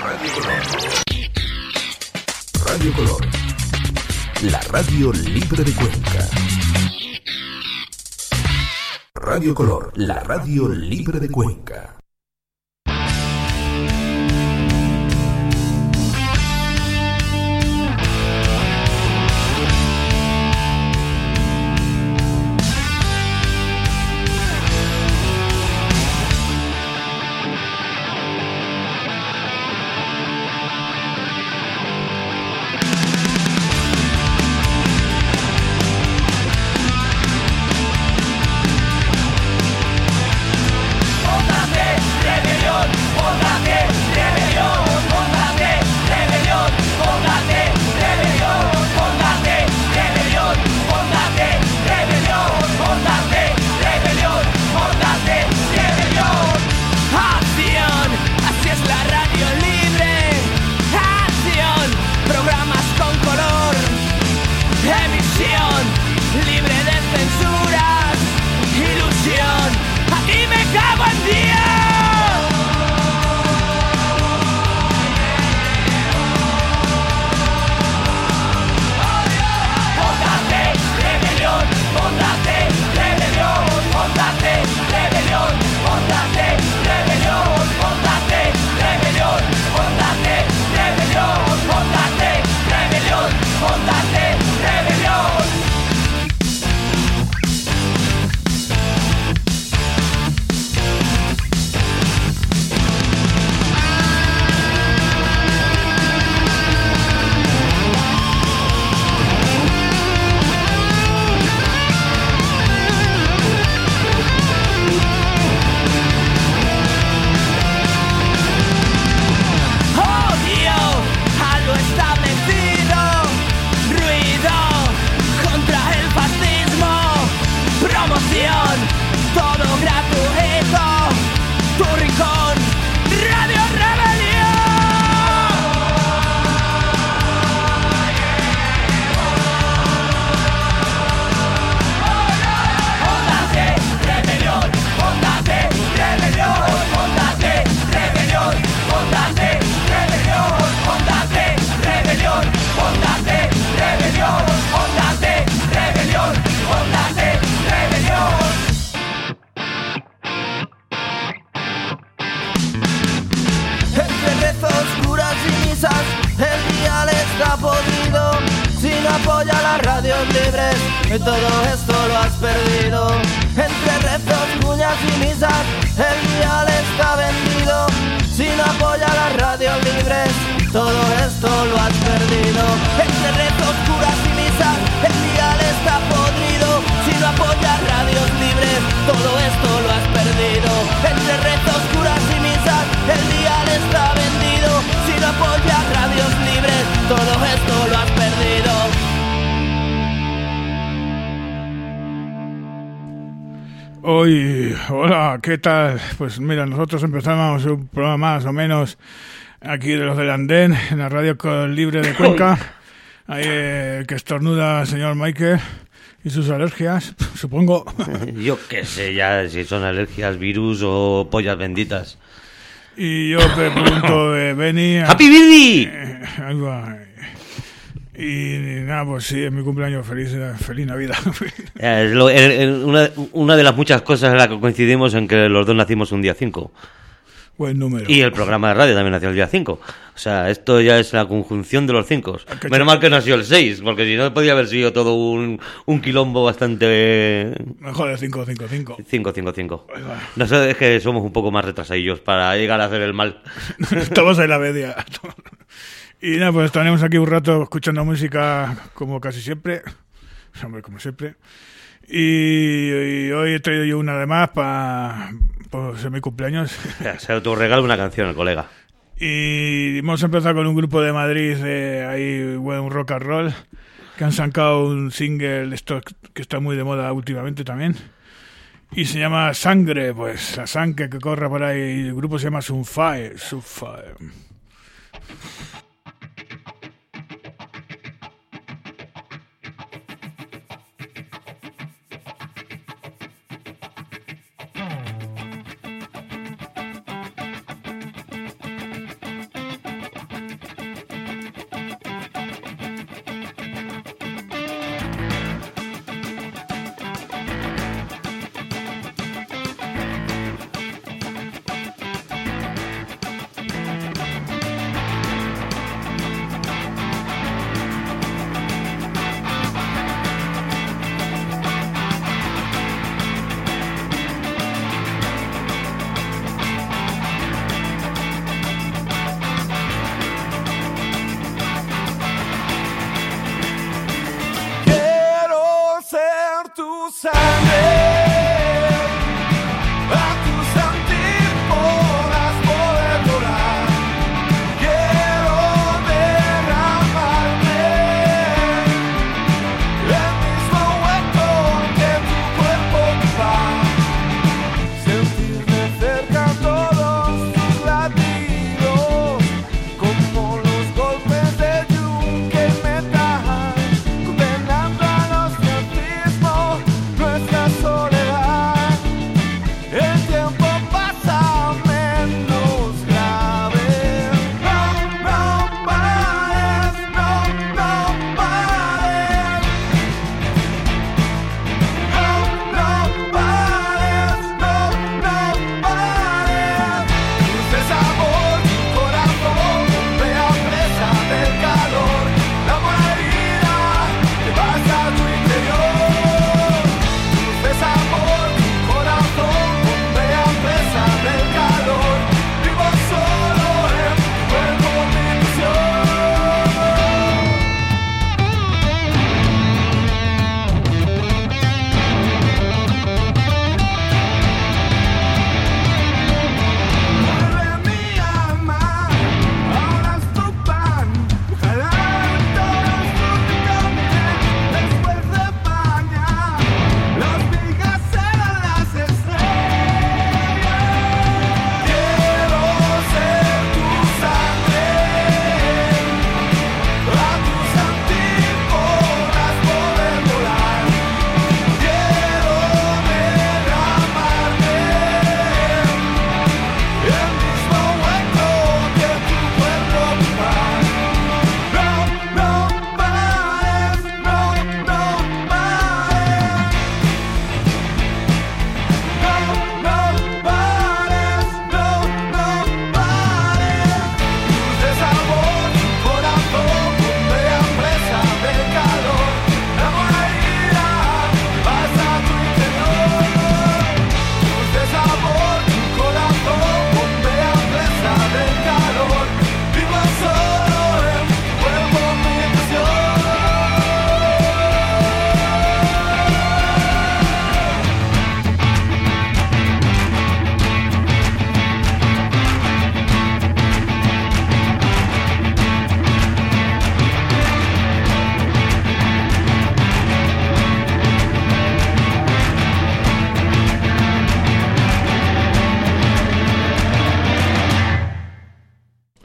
Radio Color, la radio libre de Cuenca. Radio Color, la radio libre de Cuenca. Apoya las radios libres, y todo esto lo has perdido. Entre rezos, cuñas y misas, el dial está vendido. Si no apoya las radios libres, todo esto lo has perdido. Entre rezos, curas y misas, el dial está podrido. Si no apoyas radios libres, todo esto lo has perdido. Entre rezos, curas y misas, el dial está vendido. Si no apoyas radios libres, todo esto lo has perdido. Hola, ¿qué tal? Pues mira, nosotros empezamos un programa más o menos aquí de los del Andén, en la radio libre de Cuenca. Ahí que estornuda el señor Michael y sus alergias, supongo. Yo qué sé ya si son alergias, virus o pollas benditas. Y yo me pregunto de Benny. ¡Happy Birthday! Ahí va. Y nada, pues sí, es mi cumpleaños, feliz Navidad. Una de las muchas cosas en las que coincidimos en que los dos nacimos un día 5. Buen número. Y el programa de radio también nació el día 5. O sea, esto ya es la conjunción de los 5. Menos mal que nació el 6, porque si no podía haber sido todo un quilombo bastante... Mejor el 5-5-5. 5-5-5. No sé, es que somos un poco más retrasadillos para llegar a hacer el mal. Estamos en la media. Y nada, pues estaremos aquí un rato escuchando música como casi siempre. Hombre, como siempre. Y hoy he traído yo una de más para ser mi cumpleaños. Se autorregala una canción, el colega. Y vamos a empezar con un grupo de Madrid, ahí un rock and roll, que han sacado un single esto que está muy de moda últimamente también. Y se llama Sangre, pues la sangre que corre por ahí. Y el grupo se llama Sunfire.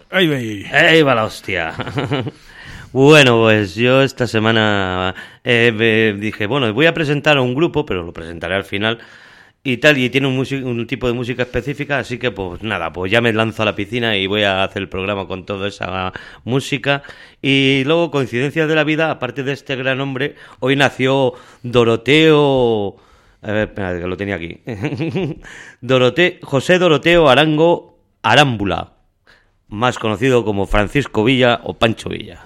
Ahí veis. ¡Ahí va la hostia! Bueno, pues yo esta semana dije, bueno, voy a presentar a un grupo, pero lo presentaré al final y tal, y tiene un tipo de música específica, así que pues nada, pues ya me lanzo a la piscina y voy a hacer el programa con toda esa música. Y luego, coincidencias de la vida, aparte de este gran hombre, hoy nació Doroteo... A ver, espera, que lo tenía aquí. José Doroteo Arango Arámbula, más conocido como Francisco Villa o Pancho Villa.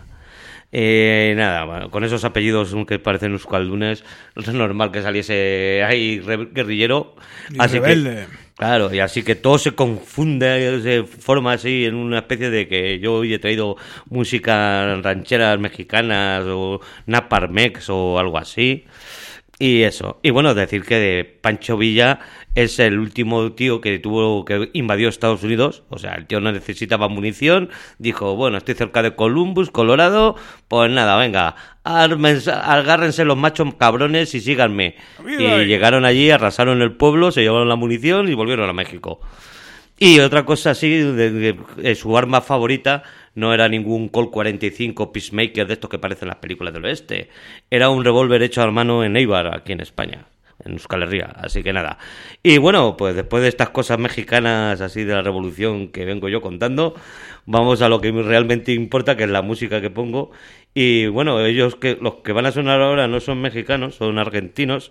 Nada, bueno, con esos apellidos que parecen euskaldunes, es normal que saliese ahí guerrillero. Y así rebelde. Claro, y así que todo se confunde, se forma así en una especie de que yo hoy he traído música rancheras mexicanas o Naparmex o algo así. Y eso. Y bueno, decir que de Pancho Villa es el último tío que invadió Estados Unidos. O sea, el tío no necesitaba munición. Dijo, bueno, estoy cerca de Columbus, Colorado. Pues nada, venga, agárrense los machos cabrones y síganme. Y llegaron allí, arrasaron el pueblo, se llevaron la munición y volvieron a México. Y otra cosa así, de su arma favorita no era ningún Colt 45 Peacemaker de estos que parecen las películas del oeste. Era un revólver hecho a mano en Eibar, aquí en España, en Euskal Herria. Así que nada. Y bueno, pues después de estas cosas mexicanas así de la revolución que vengo yo contando, vamos a lo que realmente importa, que es la música que pongo. Y bueno, los que van a sonar ahora no son mexicanos, son argentinos,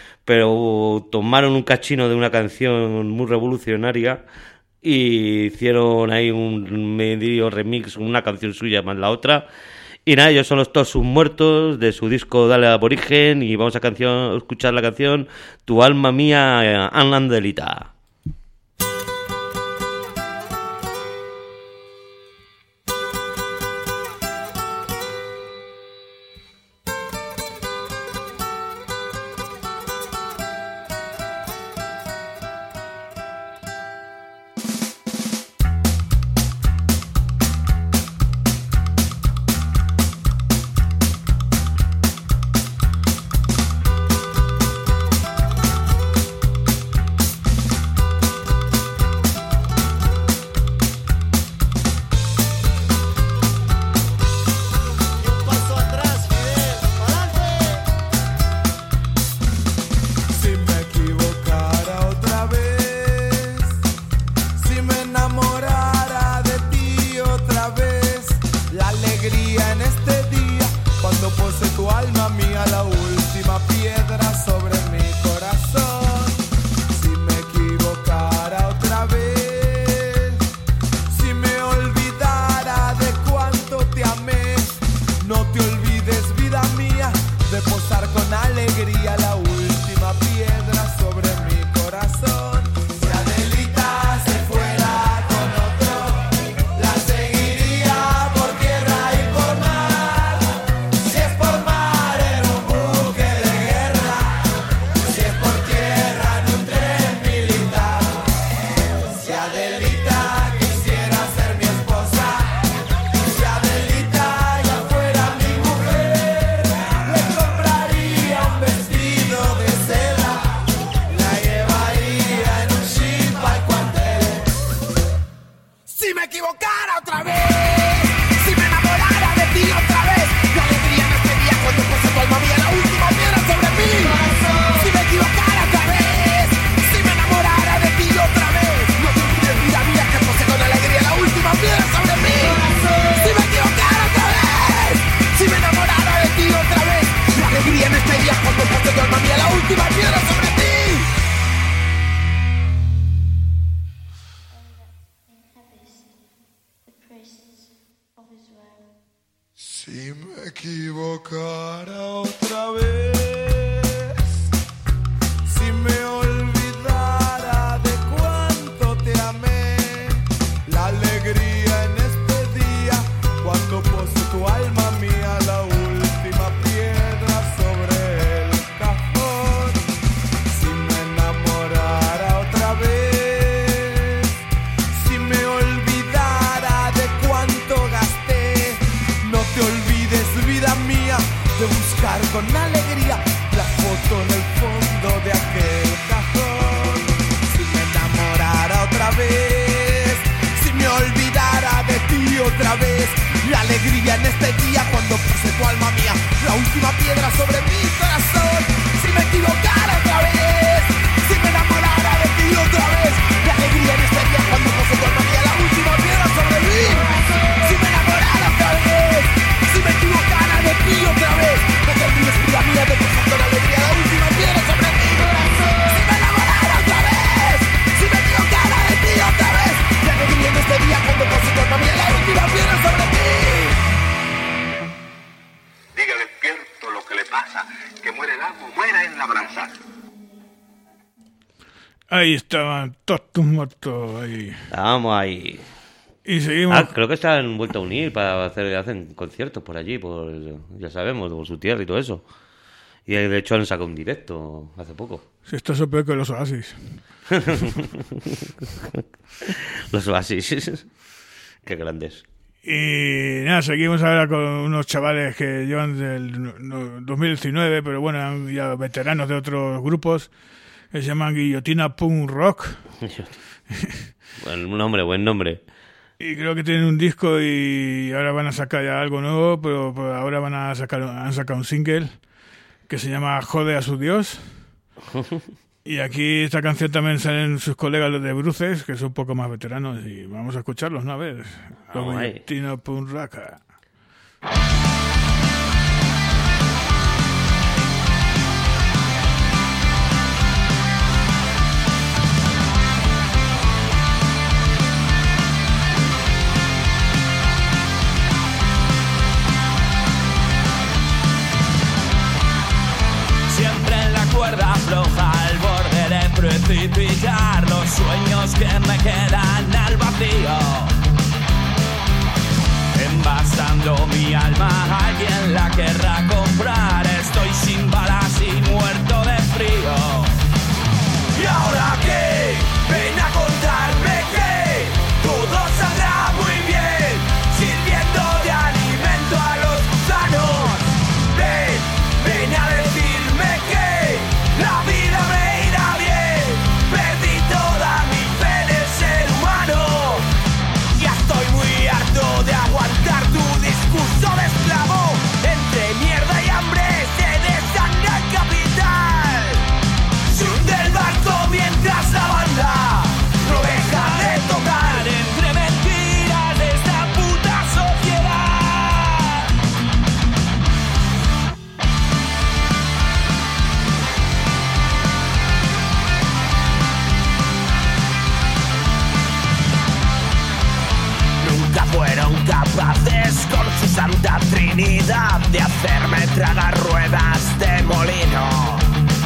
pero tomaron un cachino de una canción muy revolucionaria y hicieron ahí un medio remix, una canción suya más la otra. Y nada, ellos son los Todos Sus Muertos, de su disco Dale Aborigen, y vamos a escuchar la canción Tu alma mía, Anandelita. Con alegría otra vez. La alegría en este día cuando puse tu alma mía, la última piedra sobre mi corazón. Si me equivocara otra vez, si me enamorara de ti otra vez. La alegría en este día cuando puse tu alma mía, la última piedra sobre mí. Si me enamorara otra vez, si me equivocara de ti otra vez. No te olvides, vida mía, de tu santo la alegría, la última piedra sobre mi corazón. Si me enamorara otra vez, si me equivocara de ti otra vez. La alegría en este día cuando puse tu alma mía, la última piedra sobre mí. Diga despierto lo que le pasa, que muere el amo, muera en la brasa. Ahí estaban todos tus muertos ahí. Estábamos ahí. Y seguimos. Creo que se han vuelto a unir para hacen conciertos por allí, ya sabemos, por su tierra y todo eso. Y de hecho han sacado un directo hace poco. Si esto es peor que los Oasis. Los Oasis. Qué grandes. Y nada, seguimos ahora con unos chavales que llevan del 2019, pero bueno, ya veteranos de otros grupos, que se llaman Guillotina Punk Rock. Buen nombre. Y creo que tienen un disco y ahora van a sacar ya algo nuevo, pero ahora han sacado un single que se llama Jode a su Dios. Y aquí esta canción también salen sus colegas los de Bruces, que son un poco más veteranos, y vamos a escucharlos, ¿no? A ver, los Guillotina Punk Rock. Siempre en la cuerda floja, al borde de precipitar los sueños que me quedan al vacío. Envasando mi alma, alguien la querrá comprar. Estoy sin balas y muerto de frío. ¿Y ahora qué? Ven a contarme que todo saldrá muy bien, sirviendo de alimento a los gusanos. Ven a decirme que la vida me irá bien. Perdí toda mi fe de ser humano. Ya estoy muy harto de aguantar tu discurso de esclavo. Entre mierda y hambre se desangra el capital. Se hunde el barco mientras la banda no deja de tocar. Entre mentiras de esta puta sociedad. Nunca fueron capaces con su santa trinidad de hacerme tragar ruedas de molino,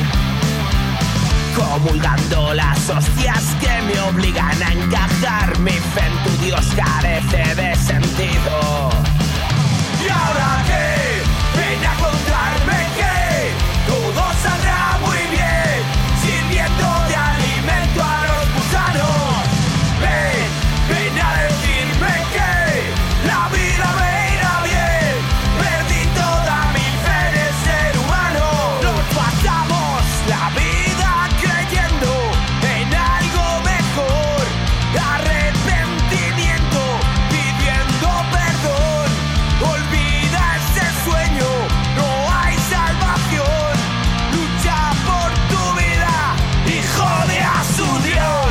comulgando las hostias que me obligan a encajar. Mi fe en tu Dios carece de sentido. ¿Y ahora qué? Ven a contarme que todo saldrá muy bien, sirviendo de alimento a los gusanos. Ven a decirme que la vida me irá bien. Perdí toda mi fe de ser humano. Nos pasamos la vida creyendo en algo mejor. Arrepentimiento, pidiendo perdón. Olvida ese sueño, no hay salvación. Lucha por tu vida y jode a su Dios.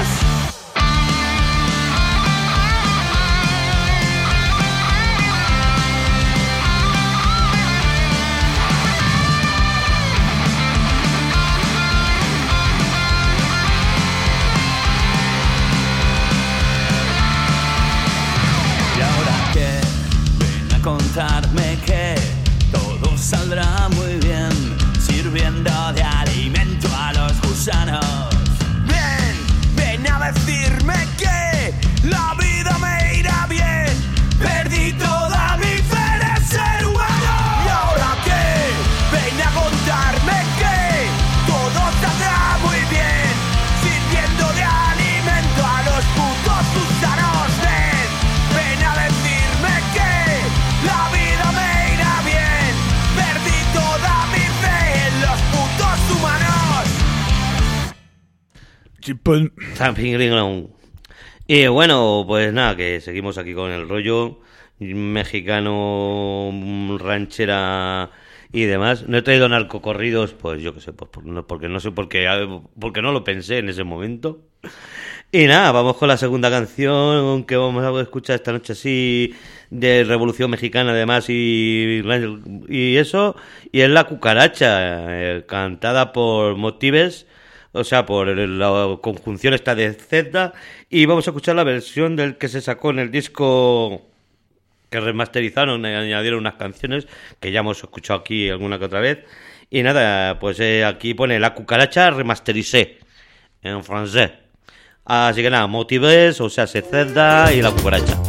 ¿Y ahora qué? Ven a contarme que todo saldrá muy bien, sirviendo de alimento a los gusanos. Ven a decirme que la vida me irá bien. Perdí toda mi fe de ser humano. ¿Y ahora qué? Ven a contarme que todo saldrá muy bien, sirviendo de alimento a los putos gusanos. Ven a decirme que la vida me irá bien. Perdí toda mi fe en los putos humanos. Y bueno, pues nada, que seguimos aquí con el rollo mexicano, ranchera y demás. No he traído narcocorridos, pues yo qué sé, pues porque no sé porque no lo pensé en ese momento. Y nada, vamos con la segunda canción que vamos a escuchar esta noche así, de Revolución Mexicana además y eso, y es La Cucaracha, cantada por Motives, o sea, por la conjunción esta de Zelda, y vamos a escuchar la versión del que se sacó en el disco que remasterizaron, añadieron unas canciones que ya hemos escuchado aquí alguna que otra vez, y nada, pues aquí pone La Cucaracha remasterisé, en francés. Así que nada, Motives, o sea, Zelda y La Cucaracha.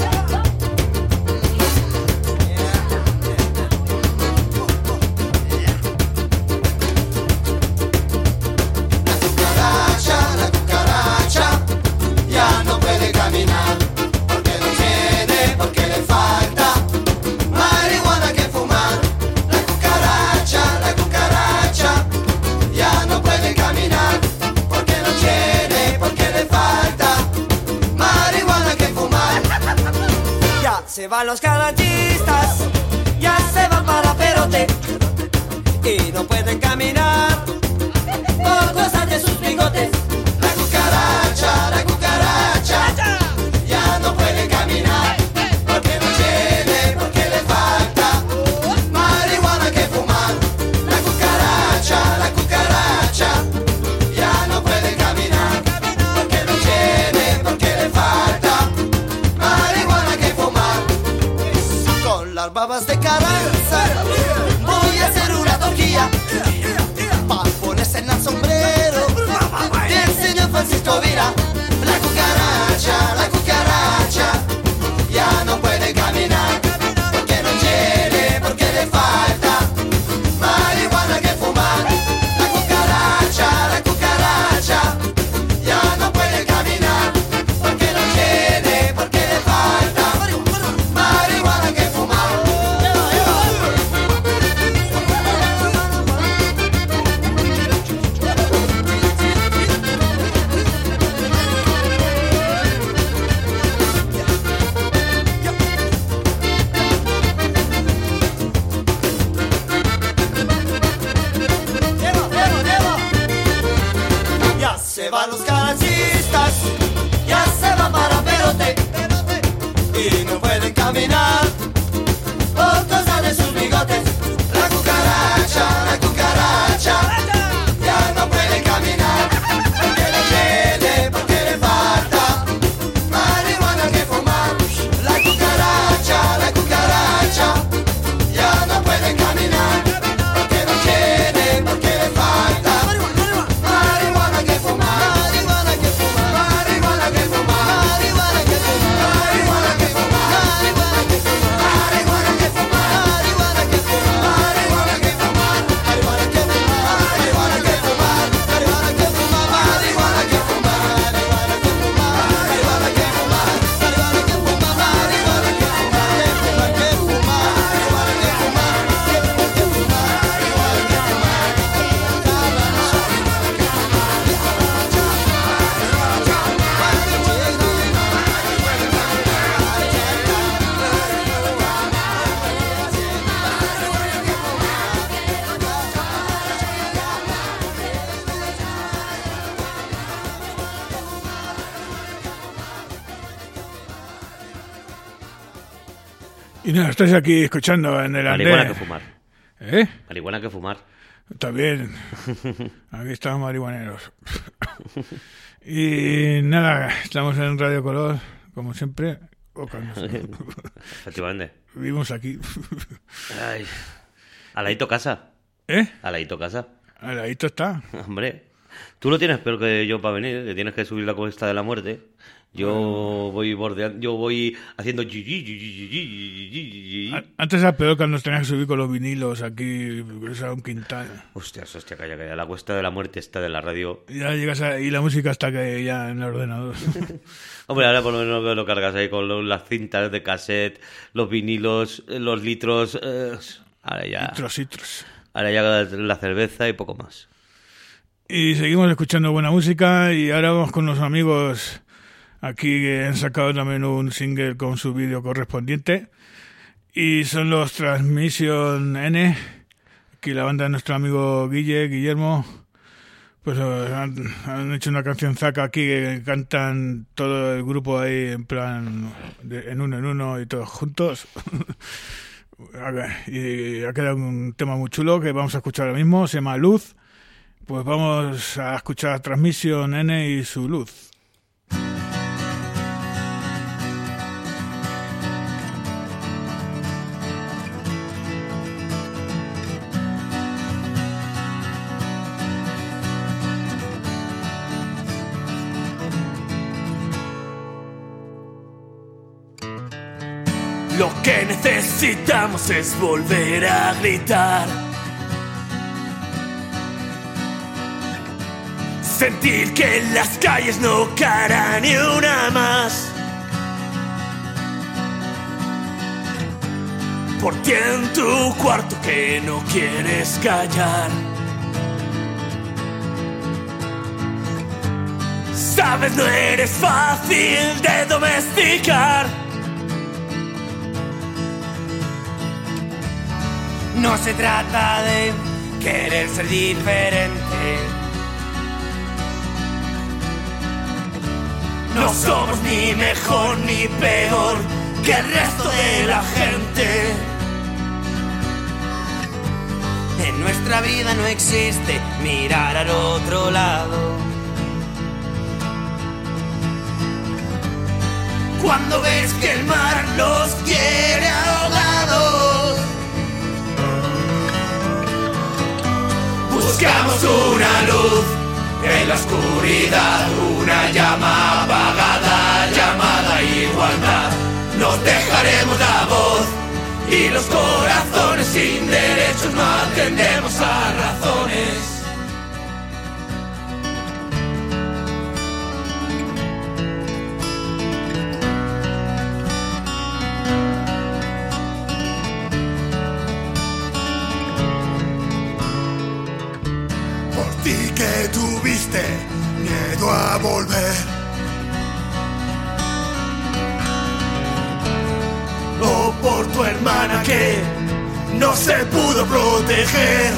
La cucaracha ya no puede caminar porque no tiene, porque le falta marihuana que fumar. La cucaracha ya no puede caminar porque no tiene, porque le falta marihuana que fumar. Ya se van los carachistas, ya se van para Perote y no pueden caminar por cosas de sus bigotes. La cucaracha ya no puede caminar porque no tiene, porque le falta marihuana que fumar. La cucaracha ya no puede caminar porque no tiene, porque le falta marihuana que fumar. Con las babas de Carranza voy a hacer una torquilla pa' ponerse en el sombrero del señor Francisco Vira. La cucaracha ya no puede caminar porque no quiere, porque le falta marihuana que fumar. La cucaracha ya no puede caminar porque no quiere, porque le falta marihuana que fumar. Ya se van los caracistas, ya se van para Perote y no pueden caminar por causa de sus bigotes. La cucaracha ya no puede caminar porque le tiene, porque le falta marihuana que fumar. La cucaracha ya no puede caminar porque no tiene, porque le falta marihuana que fumar. Marihuana que fumar. Marihuana que fumar. Marihuana que fumar. Marihuana que fumar. Marihuana que fumar. Marihuana que fumar. Marihuana que fumar. Marihuana que fumar. Marihuana que fumar. Marihuana que fumar. Marihuana que fumar. Marihuana que fumar. Marihuana que fumar. Marihuana que fumar. Marihuana que fumar. Marihuana que fumar. Marihuana que fumar. Y nada, estáis aquí escuchando en el Marihuana andén. que fumar. ¿Eh? Marihuana que fumar. También. Aquí estamos marihuaneros. Y nada, estamos en Radio Color, como siempre. O cuando Efectivamente. vivimos aquí. Ay. Aladito casa. ¿Eh? Aladito casa. Al ladito está. Hombre, tú lo tienes peor que yo para venir, que tienes que subir la cuesta de la muerte. Yo voy bordeando, yo voy haciendo Antes era peor cuando nos tenías que subir con los vinilos aquí, eso era un quintal. hostia, calla, la cuesta de la muerte está de la radio. Ya llegas y la música está que ya en el ordenador. Hombre, ahora por lo menos lo cargas ahí con las cintas de cassette, los vinilos, los litros. Ahora ya la cerveza y poco más. Y seguimos escuchando buena música y ahora vamos con los amigos Aquí han sacado también un single con su vídeo correspondiente. Y son los Transmission N. Aquí la banda de nuestro amigo Guillermo. Pues han hecho una canción zaca aquí que cantan todo el grupo ahí en plan en uno y todos juntos. Y ha quedado un tema muy chulo que vamos a escuchar ahora mismo, se llama Luz. Pues vamos a escuchar Transmission N y su Luz. Lo que necesitamos es volver a gritar, sentir que en las calles no caerá ni una más. Por ti en tu cuarto que no quieres callar. Sabes, no eres fácil de domesticar. No se trata de querer ser diferente. No somos ni mejor ni peor que el resto de la gente. En nuestra vida no existe mirar al otro lado. Cuando ves que el mar nos quiere ahogados, buscamos una luz en la oscuridad, una llama apagada llamada igualdad. Nos dejaremos la voz y los corazones sin derechos, no atendemos a razones. Que tuviste miedo a volver, o por tu hermana que no se pudo proteger,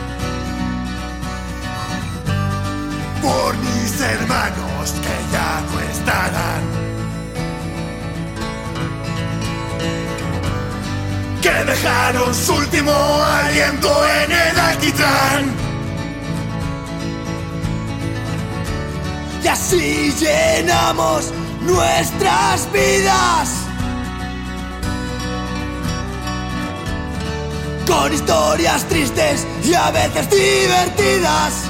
por mis hermanos que ya no estarán, que dejaron su último aliento en el alquitrán. Y así llenamos nuestras vidas con historias tristes y a veces divertidas,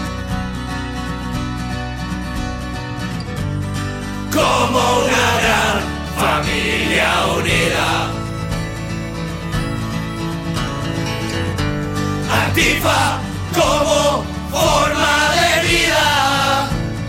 como una gran familia unida. Antifa como forma de vida.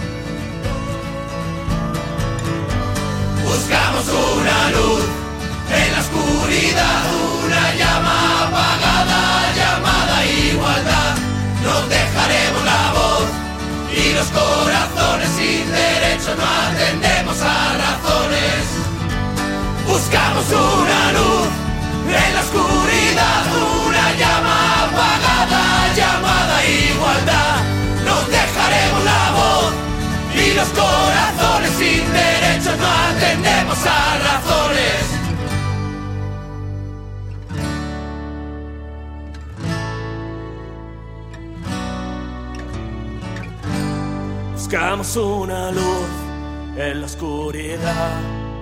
Buscamos una luz en la oscuridad, una llama apagada llamada igualdad. Nos dejaremos la voz y los corazones sin derechos, no atendemos a razones. Buscamos una luz en la oscuridad, una llama apagada llamada igualdad. Nos dejaremos la voz y los corazones sin derechos, no atendemos a razones. Buscamos una luz en la oscuridad.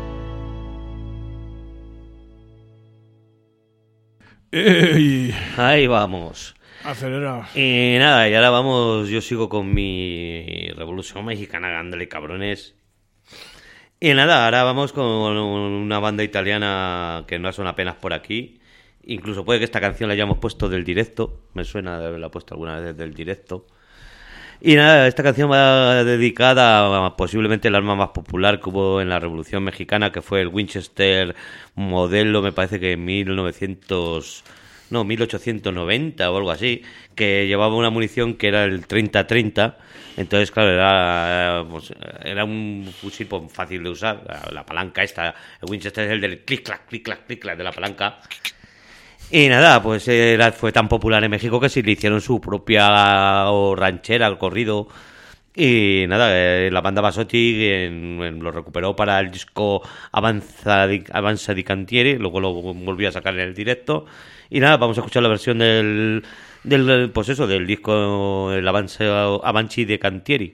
¡Ey! Ahí vamos. Acelera. Y nada, y ahora vamos, yo sigo con mi Revolución Mexicana, dándole cabrones. Y nada, ahora vamos con una banda italiana que no suena apenas por aquí. Incluso puede que esta canción la hayamos puesto del directo. Me suena de haberla puesto alguna vez del directo. Y nada, esta canción va dedicada a posiblemente el arma más popular que hubo en la Revolución Mexicana, que fue el Winchester modelo, me parece que en 1900 1890 o algo así, que llevaba una munición que era el 30-30. Entonces, claro, era un fusil pues, fácil de usar. La palanca esta, el Winchester es el del clic-clac, clic-clac, clic-clac de la palanca. Y nada, pues fue tan popular en México que sí le hicieron su propia ranchera, el corrido. Y nada, la banda Basotti lo recuperó para el disco Avanza di Cantieri, luego lo volvió a sacar en el directo. Y nada, vamos a escuchar la versión del disco el Avanci di Cantieri.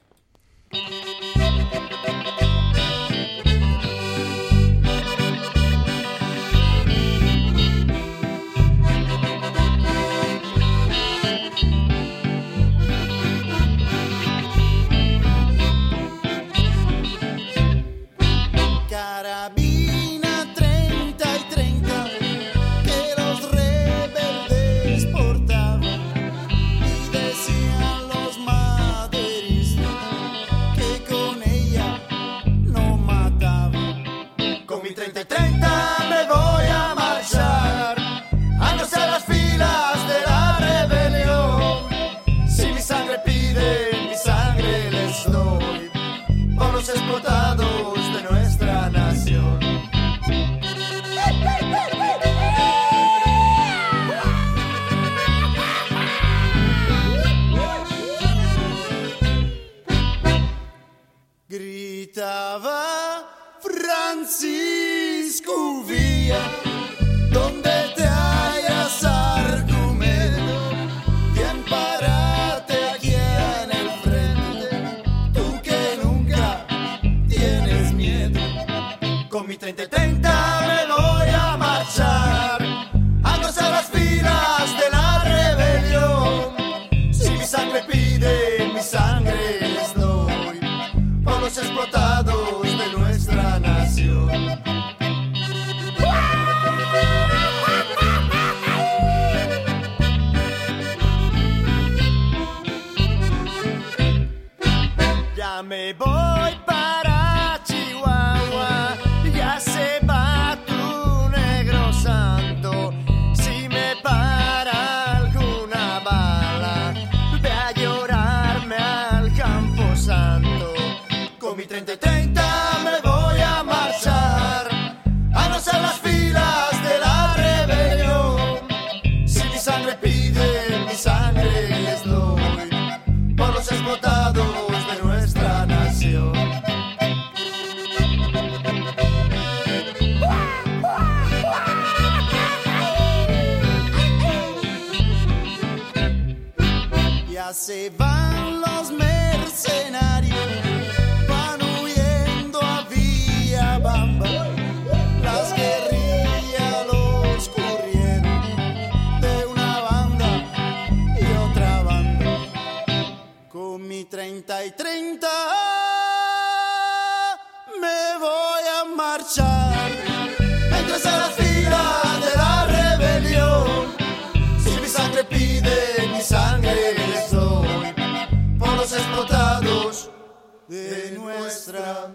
Gritaba Francisco Villa, donde te hallas argumento, bien parate aquí en el frente, tú que nunca tienes miedo. Con mi 30 y 30 me voy a marchar, a gozar las filas de la rebelión. Si mi sangre pide, mi sangre les doy, por los explotados de nuestra nación. Ya me voy para Chihuahua, ya se va tu negro santo. Si me para alguna bala, ve a llorarme al campo santo. Con mi 30 y 30 me voy a marchar, a gozar las filas de la rebelión. Si mi sangre pide, mi sangre les doy, por los explotados de nuestra nación. Ya se van los mercenarios, van huyendo a Villabamba. Las guerrillas los corrieron de una banda y otra banda. Con mi 30 y 30 me voy a marchar, mientras a las filas de la rebelión. Si mi sangre pide, mi sangre les doy, por los explotados de nuestra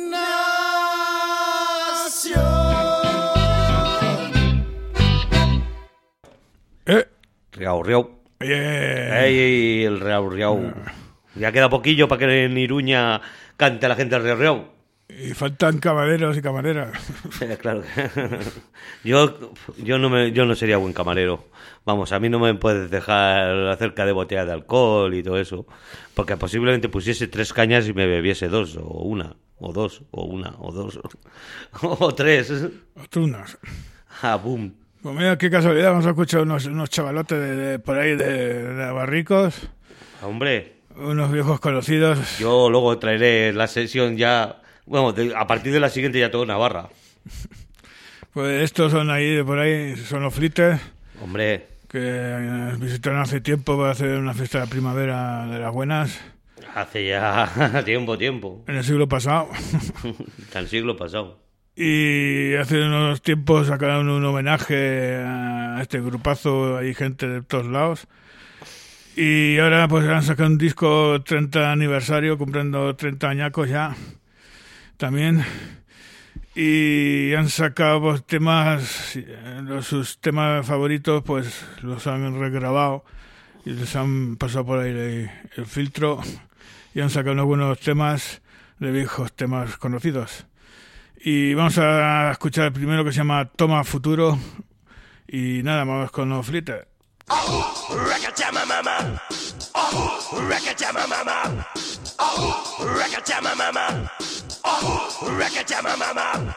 nación. Riau. ¡Ey, el Riau! Ya queda poquillo para que en Iruña cante la gente el Riau. Y faltan camareros y camareras. Claro. Yo no sería buen camarero. Vamos, a mí no me puedes dejar acerca de botellas de alcohol y todo eso, porque posiblemente pusiese 3 cañas y me bebiese 2, o 1, o 2, o 1, o 2, o 3. O tunas. Ah, boom. Pues mira, qué casualidad, vamos a escuchar unos chavalotes de por ahí de Barricos. Hombre. Unos viejos conocidos. Yo luego traeré la sesión ya. Bueno, a partir de la siguiente ya todo Navarra. Pues estos son ahí, de por ahí, son los Flitters. Hombre. Que visitaron hace tiempo para hacer una fiesta de primavera de las buenas. Hace ya tiempo. En el siglo pasado. El siglo pasado. Y hace unos tiempos sacaron un homenaje a este grupazo, hay gente de todos lados. Y ahora pues han sacado un disco 30 aniversario, cumpliendo 30 añacos ya, también. y han sacado pues, temas, sus temas favoritos pues los han regrabado y les han pasado por ahí el filtro y han sacado unos buenos temas de viejos temas conocidos. Y vamos a escuchar el primero que se llama Toma Futuro y nada, vamos con los Flitters. Rakachama mama, rakachama mama, rakachama mama, rakachama mama.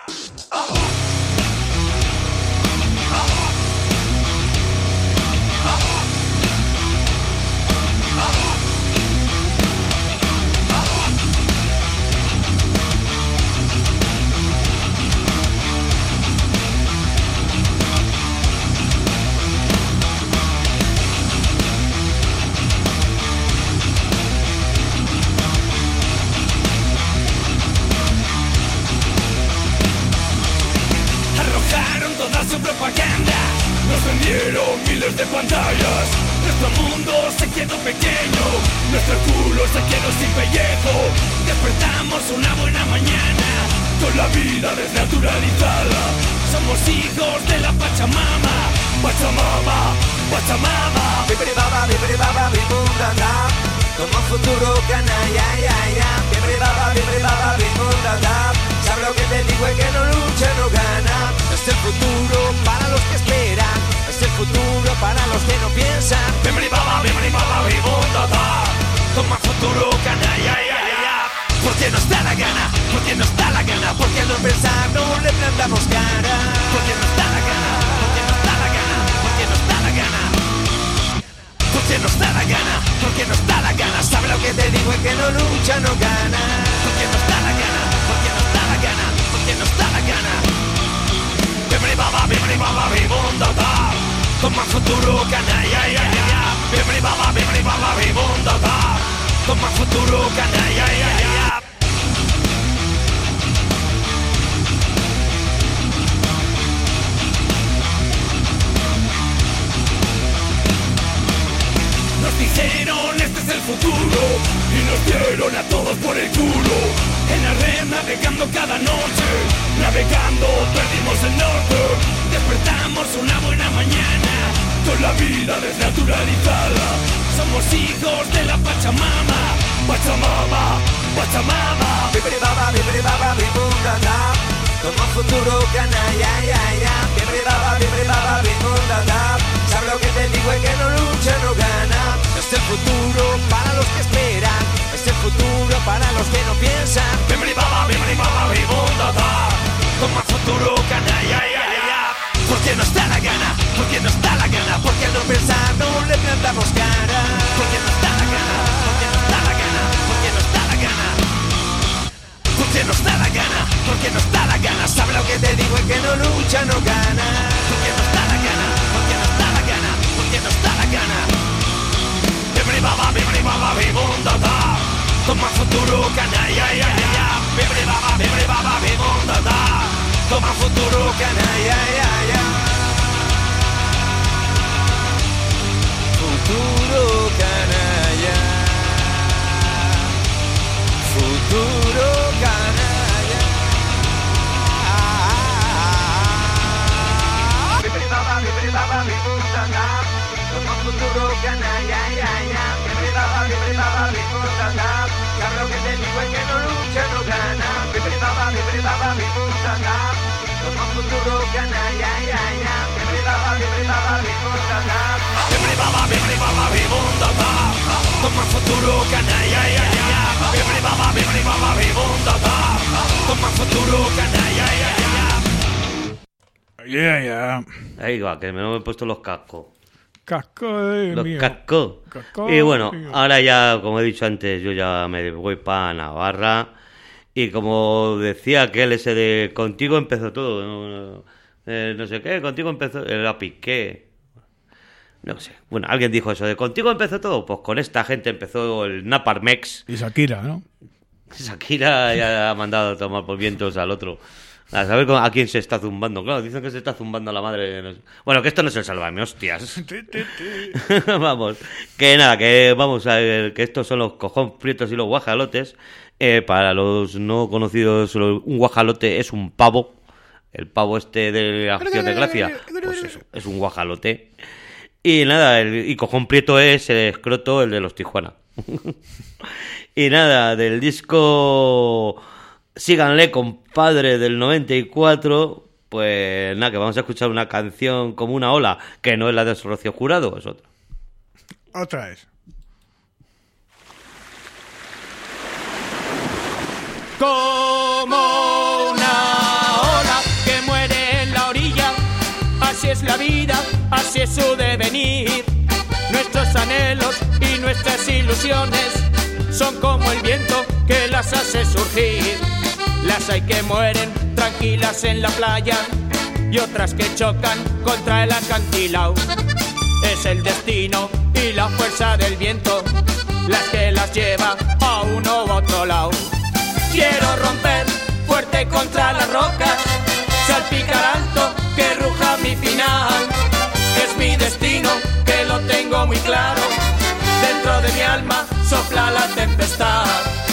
Su propaganda, nos vendieron miles de pantallas. Nuestro mundo se quedó pequeño, nuestro culo se quedó sin pellejo. Despertamos una buena mañana con la vida desnaturalizada. Somos hijos de la Pachamama, Pachamama, Pachamama. Bibri-baba, bibunda-da. Toma futuro, canalla, ya, ya. Bibri-baba, bibunda-da. ¿Sabes lo que te digo? Es que no lucha, no gana. Es el futuro para los que esperan, es el futuro para los que no piensan. Bibri-baba, bibunda-da. Toma futuro, canalla, ya, ya. Porque nos da la gana, porque nos da la gana. Porque al no pensar no le plantamos cara. Porque nos da la gana, porque nos da la gana. Porque nos da la gana. Porque nos da la gana, porque nos da la gana. ¿Sabe lo que te digo? Es que no lucha, no gana. Porque nos da la gana, porque nos da la gana. Porque nos da la gana. Bibri-baba, bibunda-da. Toma futuro, canalla, ya, ya. Bibri-baba, bibunda-da. Toma futuro, canalla, ya, ya. Nos dijeron este es el futuro y nos dieron a todos por el culo. En la red navegando cada noche, navegando perdimos el norte. Despertamos una buena mañana con la vida desnaturalizada. Somos hijos de la Pachamama, Pachamama, Pachamama. Bibri-baba, bibunda-da. Toma futuro, canalla, ya, ya. Bibri-baba, bibunda-da. ¿Sabes lo que te digo? Es que no lucha, no gana. Es el futuro para los que esperan, es el futuro para los que no piensan. Bibri-baba, bibunda-da. Toma futuro, canalla, ya, ya. Porque nos da la gana, porque nos da la gana. Porque al no pensar no le plantamos cara. Porque nos da la gana, porque nos da la gana. Porque nos da la gana. Porque nos da la gana, porque nos da la gana. ¿Sabe lo que te digo? Es que no lucha, no gana. Porque nos da la gana, porque nos da la gana. Porque nos da la gana. Bibri-baba, bibunda-da. Toma futuro, canalla, ya, ya. Bibri-baba, bibunda-da. Toma futuro, canalla, ya, ya. Futuro, canalla. Futuro, canalla. Bibri-baba, bibunda-da. Toma futuro, canalla, ya, ya. Bibri-baba, bibunda-da. ¿Sabes lo que te digo? Es que no lucha, no gana. Bibri-baba, bibunda-da. Toma futuro, canalla, ya, ya. Bibri-baba, bibunda-da. Bibri-baba, bibunda-da. Toma futuro, canalla, ya, ya. Bibri-baba, bibunda-da. Toma futuro, canalla, ya, ya. Yeah, yeah. Ahí va, que me he puesto los cascos. Casco Los mío. cascos. Casco Y bueno, mío. ahora ya, como he dicho antes, yo ya me voy para Navarra. Y como decía aquel ese de contigo empezó todo. No sé qué, contigo empezó. Era Piqué. No sé. Bueno, alguien dijo eso de contigo empezó todo. Pues con esta gente empezó el Naparmex. Y Shakira, ¿no? Shakira ya ha mandado a tomar por vientos al otro. A saber a quién se está zumbando. Claro, dicen que se está zumbando a la madre. No sé. Bueno, que esto no es el Sálvame, hostias. Vamos, que nada, que vamos a ver que estos son los cojones prietos y los guajalotes. Para los no conocidos, un guajalote es un pavo. El pavo este de la Acción de Gracia, pues eso, es un guajalote. Y nada, y cojón prieto es el escroto, el de los Tijuana. Y nada, del disco Síganle, compadre, del 94, pues nada, que vamos a escuchar una canción como una ola, que no es la de Rocío Jurado, es otra. Otra vez. Como una ola que muere en la orilla, así es la vida, así es su devenir. Nuestros anhelos y nuestras ilusiones son como el viento que las hace surgir. Las hay que mueren tranquilas en la playa y otras que chocan contra el acantilado. Es el destino y la fuerza del viento las que las lleva a uno u otro lado. Quiero romper fuerte contra las rocas, salpicar alto, que ruja mi final. Es mi destino, que lo tengo muy claro. Dentro de mi alma sopla la tempestad.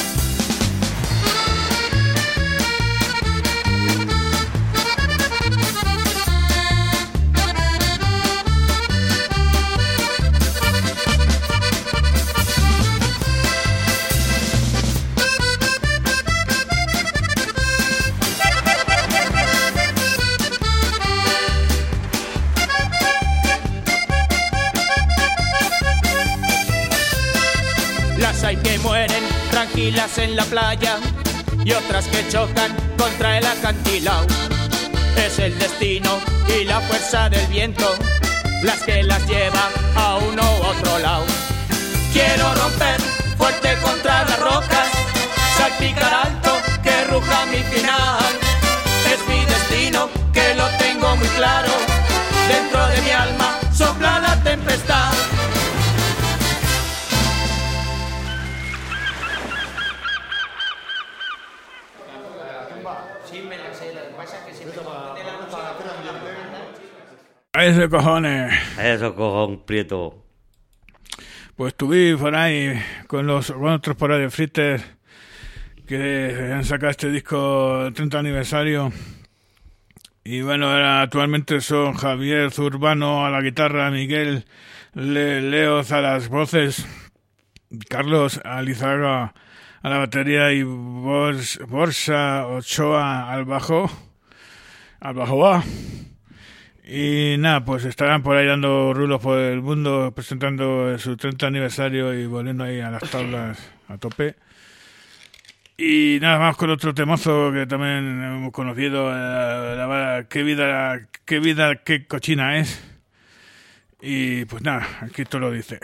Hay que mueren tranquilas en la playa y otras que chocan contra el acantilado. Es el destino y la fuerza del viento las que las lleva a uno u otro lado. Quiero romper fuerte contra las rocas, salpicar alto, que ruja mi final. Es mi destino, que lo tengo muy claro. Dentro de mi alma sopla la tempestad. Ese cojones. Eso, cojón prieto. Pues estuve por ahí con otros por ahí de Fritter que han sacado este disco 30 aniversario. Y bueno, actualmente son Javier Zurbano a la guitarra, Miguel Leoz a las voces, Carlos Alizaga a la batería y Borja Ochoa al bajo A. Y nada, pues estarán por ahí dando rulos por el mundo, presentando su 30 aniversario y volviendo ahí a las tablas a tope. Y nada más con otro temazo que también hemos conocido, qué vida, qué cochina es. Y pues nada, aquí esto lo dice.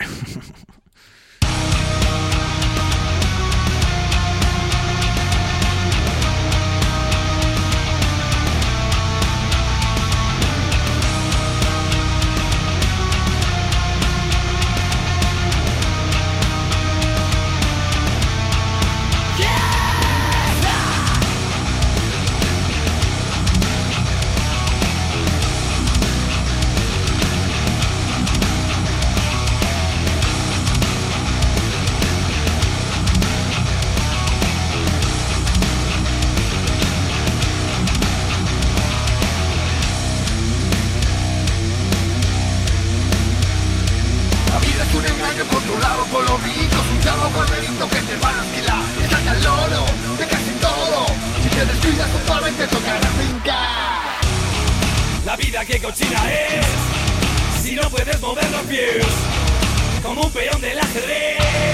La vida que cochina es si no puedes mover los pies como un peón del ajedrez.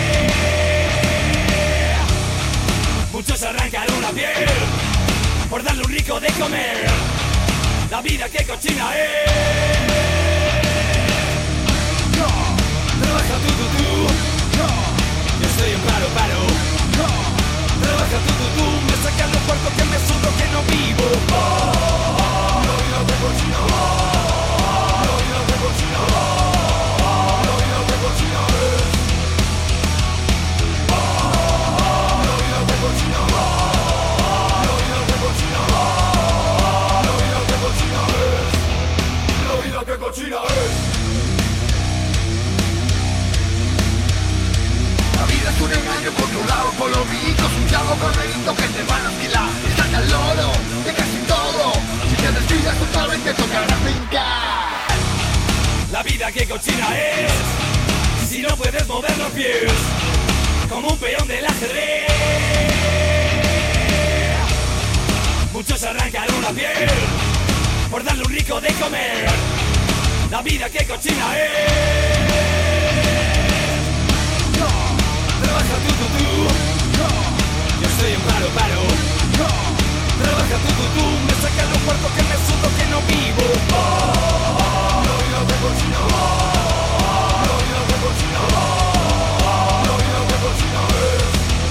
Muchos arrancan una piel por darle un rico de comer. La vida que cochina es. No, trabaja tú. No, yo soy un paro. No, trabaja tú. Me sacan los cuartos que me sudo que no vivo. correcto que te van a filar. Estás al loro de casi todo. Si te descuidas otra vez te tocará brincar. La vida que cochina es si no puedes mover los pies como un peón del ajedrez. Muchos arrancan una piel por darle un rico de comer. La vida que cochina es. Trabaja tú. Yo estoy en paro. Trabaja tú. Me sacan los cuartos que me sudo que no vivo. La vida que cochina. La vida que cochina. La vida que cochina es.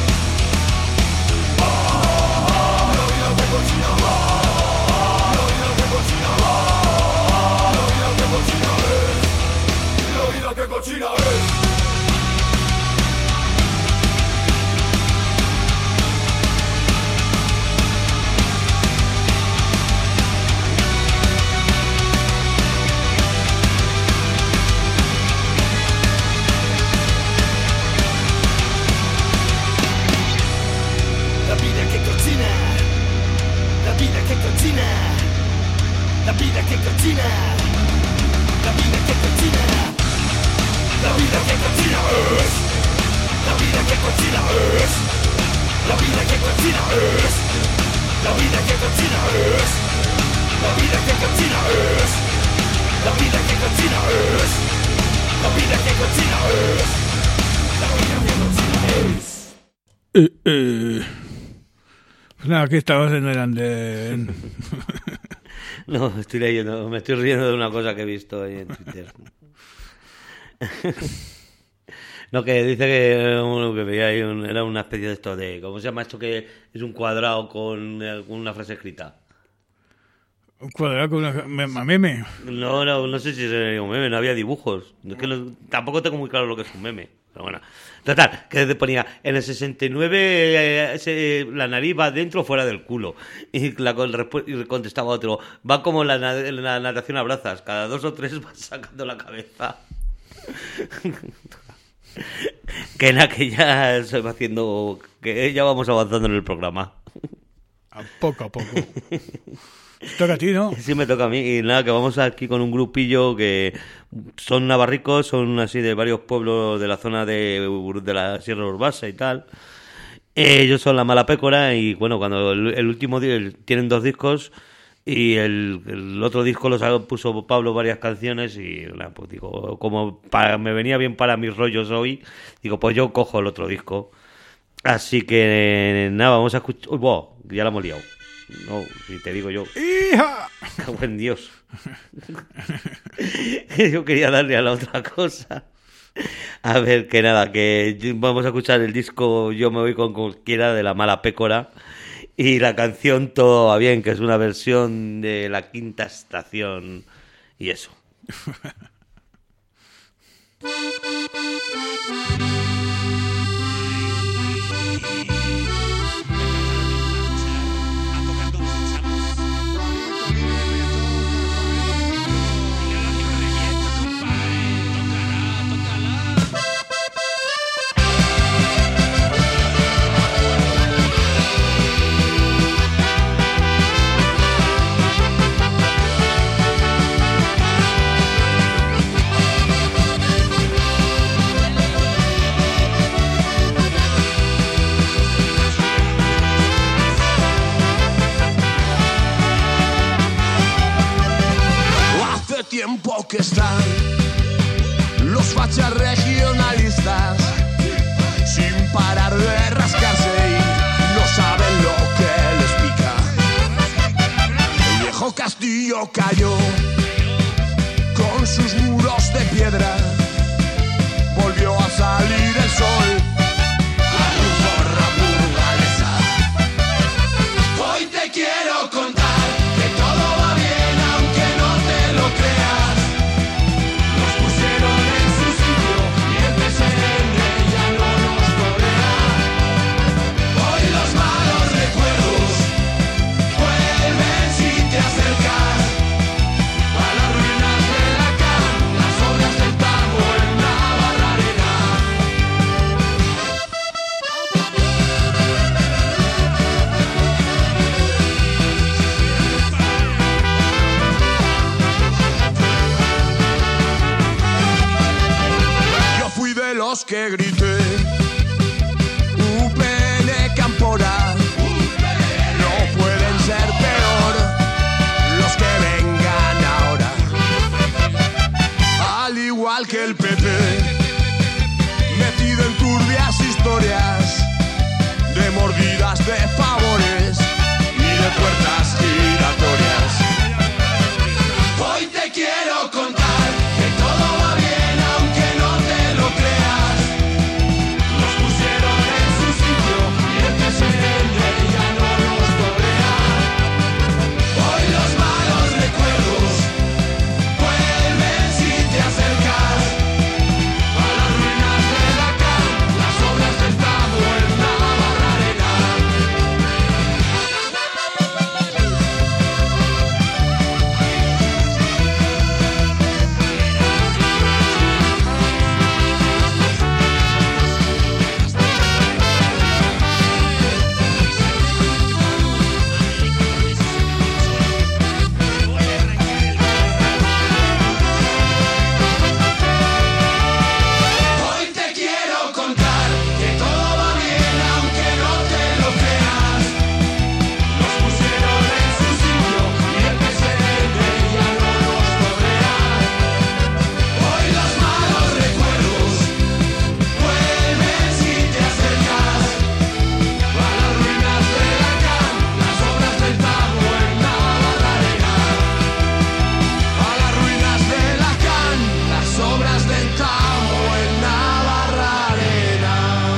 La vida que cochina. La vida que cochina. La vida que cochina es. La vida que cochina es. La vida que cochina, la vida que cochina, la vida que cochina es, la vida que cochina es, la vida que cochina es, la vida que cochina es, la vida que cochina es, la vida que cochina es, la vida que cochina es, la vida que cochina es. Pues nada, aquí esta voz no eran de... No, estoy leyendo, me estoy riendo de una cosa que he visto ahí en Twitter. No, que dice que uno que veía ahí era una especie de esto de... ¿Cómo se llama esto que es un cuadrado con una frase escrita? Un cuadrado con una meme. No sé si es un meme, no había dibujos. Es que tampoco tengo muy claro lo que es un meme. Pero bueno, total, que te ponía en el 69 la nariz va dentro o fuera del culo. Y contestaba otro, va como la natación a brazas, cada 2 o 3 vas sacando la cabeza. Que en aquella se va haciendo, que ya vamos avanzando en el programa. A poco. Toca a ti, ¿no? Sí, me toca a mí. Y nada, que vamos aquí con un grupillo que son navarricos, son así de varios pueblos de la zona de la Sierra Urbasa y tal. Ellos son La Mala Pécora y bueno, cuando el último tienen 2 discos y el otro disco los puso Pablo varias canciones y pues digo, como me venía bien para mis rollos hoy, digo, pues yo cojo el otro disco. Así que nada, vamos a escuchar... ya la hemos liado. No, si te digo yo. ¡Hija! ¡Cago en Dios! Yo quería darle a la otra cosa. A ver, que nada, que vamos a escuchar el disco Yo me voy con cualquiera de La Mala Pécora. Y la canción Todo va bien, que es una versión de La Quinta Estación. Y eso. Tiempo que están los fachas regionalistas sin parar de rascarse y no saben lo que les pica. El viejo castillo cayó con sus muros de piedra, volvió a salir el sol. La burra burgalesa. Hoy te quiero contar que todo va bien aunque no te lo creas. los que grité. UPN Cámpora, no pueden ser peor los que vengan ahora. Al igual que el PP, metido en turbias historias de mordidas de favores y de puertas giratorias. Hoy te quiero contar que todo va bien aunque no te lo creas. Nos pusieron en su sitio y el PSN ya no nos torea. Hoy los malos recuerdos vuelven si te acercas a las ruinas de la CAM, las obras del Tabo en Navarrarena. Hoy te quiero contar que todo va bien aunque no te lo creas. Nos pusieron en su sitio y el PSN ya no nos torea. Hoy los malos recuerdos vuelven si te acercas a las ruinas de la CAM, las obras del Tabo en Navarrarena. A las ruinas de la CAM, las obras del Tabo en Navarrarena.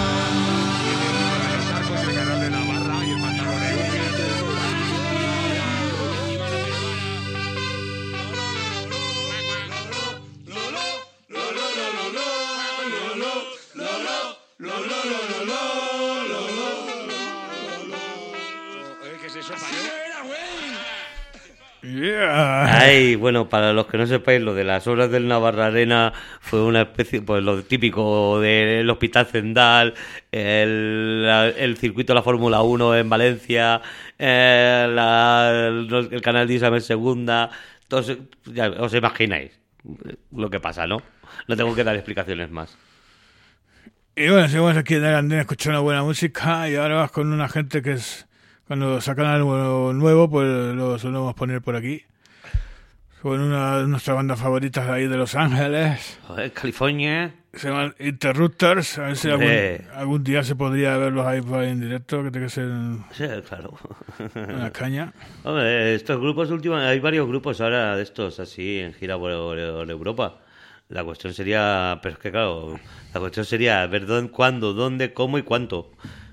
Yeah. Ay, bueno, para los que no sepáis, lo de las obras del Navarrarena fue una especie, pues lo típico del Hospital Zendal, el circuito de la Fórmula 1 en Valencia, el canal de Isabel II, entonces, ya os imagináis lo que pasa, ¿no? No tengo que dar explicaciones más. Y bueno, seguimos aquí en el andén escuchando buena música y ahora vas con una gente que es... Cuando sacan algo nuevo, pues lo solemos poner por aquí. Con una de nuestras bandas favoritas de ahí de Los Ángeles. Joder, California. Se llaman Interrupters. A ver si algún día se podría verlos ahí en directo, que tiene que ser Sí, claro. una caña. Hombre, estos grupos últimamente, hay varios grupos ahora de estos así en gira por Europa. La cuestión sería, pero es que claro, la cuestión sería ver cuándo, dónde, cómo y cuánto.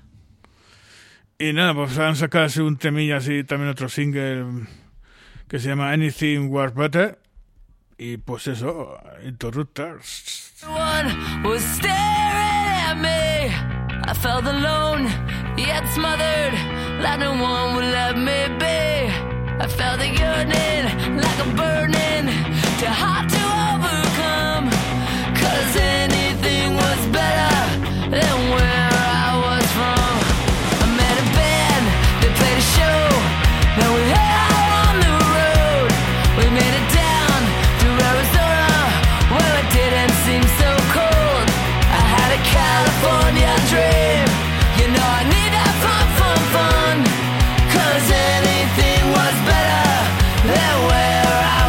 Y nada, pues van a sacarse un temilla así, también otro single que se llama Anything Was Better. Y pues eso, Interrupters. Everyone was staring at me. I felt alone, yet smothered, like no one would let me be. I felt a yearning, like a burning, too hard to overcome. 'Cause anything was better than where I was from. I met a band, they played a show, and we head out on the road. We made it down to Arizona, where it didn't seem so cold. I had a California dream, you know I need that fun, fun, fun. 'Cause anything was better than where I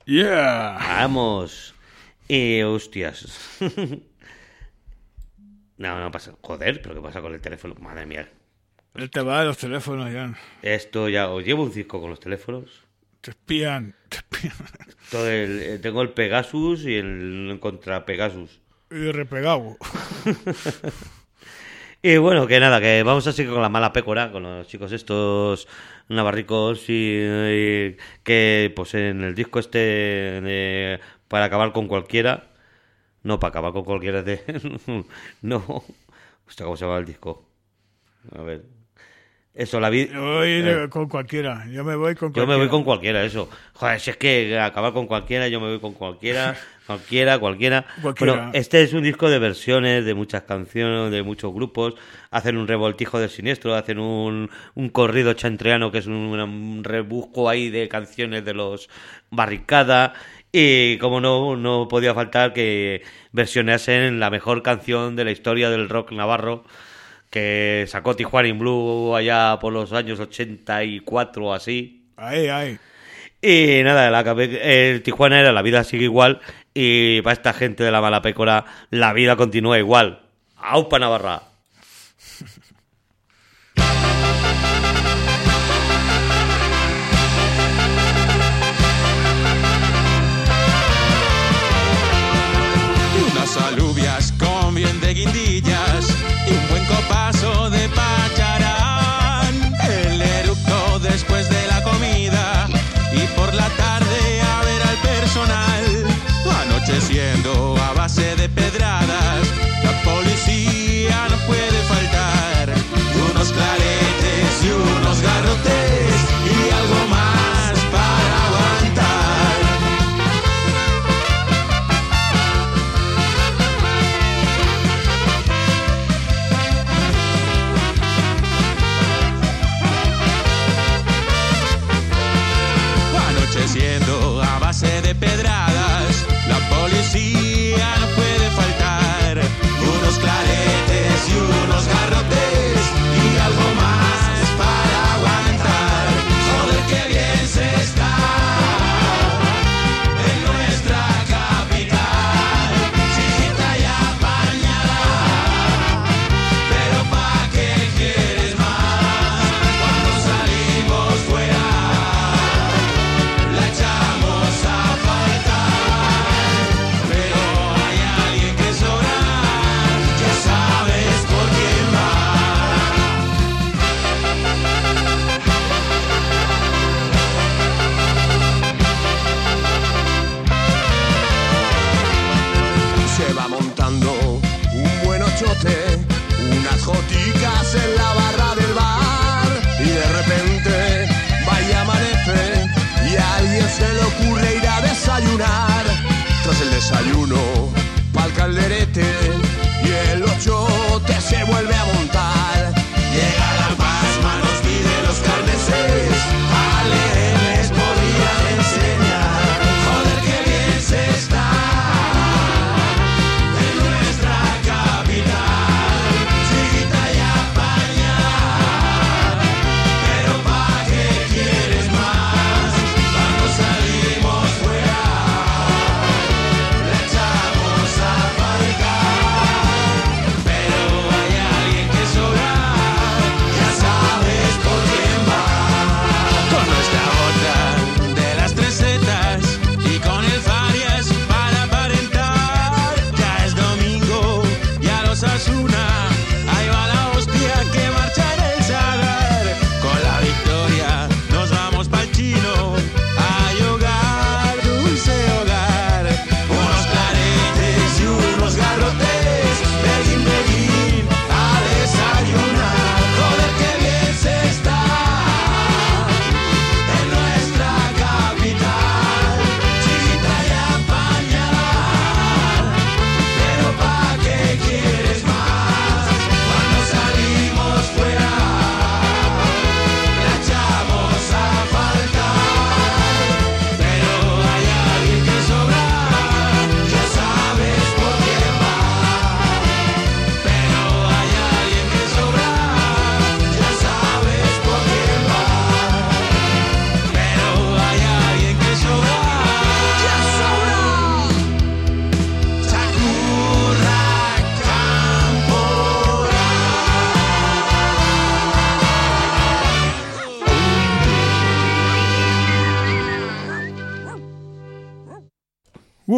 Yeah. Vamos. Hostias. No pasa. Joder, ¿pero qué pasa con el teléfono? Madre mía. Él te va de los teléfonos, Jan. Esto ya... Os llevo un disco con los teléfonos. Te espían. Tengo el Pegasus y el contra Pegasus. Y repegado. Y bueno, que nada, que vamos a seguir con la mala pécora, con los chicos estos navarricos y que pues en el disco este para acabar con cualquiera, no, para acabar con cualquiera no, hostia, ¿cómo se llama el disco? A ver, eso, la vida... Yo voy con cualquiera, yo me voy con cualquiera. Yo me voy con cualquiera, eso. Joder, si es que acabar con cualquiera, yo me voy con cualquiera. Cualquiera. Bueno, este es un disco de versiones de muchas canciones, de muchos grupos. Hacen un revoltijo del siniestro, hacen un corrido chantreano, que es un rebusco ahí de canciones de los Barricada. Y como no podía faltar que versionasen la mejor canción de la historia del rock navarro, que sacó Tijuana in Blue allá por los años 84 o así. Ahí. Y nada, el Tijuana era La vida sigue igual, y para esta gente de la mala pécora la vida continúa igual. ¡Aupa Navarra! Unas alubias con bien de guindillas y un buen copazo de pacharán. El eructo después de la comida y por la tarde a ver al personal. Anocheciendo a base de pedradas, la policía no puede faltar. Unos claretes y unos garrotes y algo más para aguantar. Anocheciendo a base de pedradas, la policía no puede faltar. Unos claretes y unos garrotes y algo más para aguantar. Joder, qué bien se está en nuestra capital, chiquita y apañada. Pero ¿pa' qué quieres más? Cuando salimos fuera la echamos a faltar. Pero hay alguien que sobra, ya sabes por quién va. Se va montando un buen ochote, unas joticas en la barra del bar, y de repente vaya amanece y a alguien se le ocurre ir a desayunar. Tras el desayuno, pa'l calderete, y el ochote se vuelve a montar. Llega la pasma, nos pide los carneses, a leer les podrían enseñar. Joder, qué bien se está en nuestra capital, chiquita y apañada. Pero ¿pa' qué quieres más? Cuando salimos fuera la echamos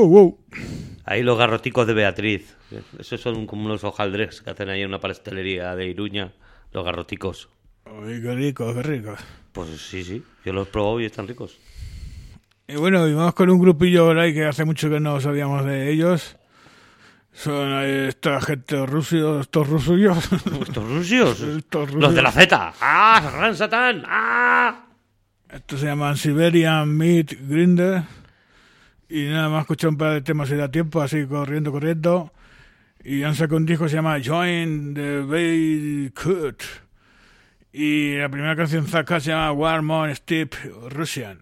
wow. Ahí los garroticos de Beatriz. Esos son como unos hojaldres que hacen ahí en una pastelería de Iruña. Los garroticos. Uy, qué ricos, qué ricos. Pues sí. Yo los he probado y están ricos. Y bueno, y vamos con un grupillo por ahí que hace mucho que no sabíamos de ellos. Son esta gente rusos, estos rusillos. ¿Estos rusios? Los de la Z. ¡Ah! ¡Gran Satán! ¡Ah! Estos se llaman Siberian Meat Grinder. Y nada más escuchar un par de temas y da tiempo, así corriendo. Y han sacado un disco que se llama Join the Bay Cut. Y la primera canción saca se llama Warm on Steep Russian.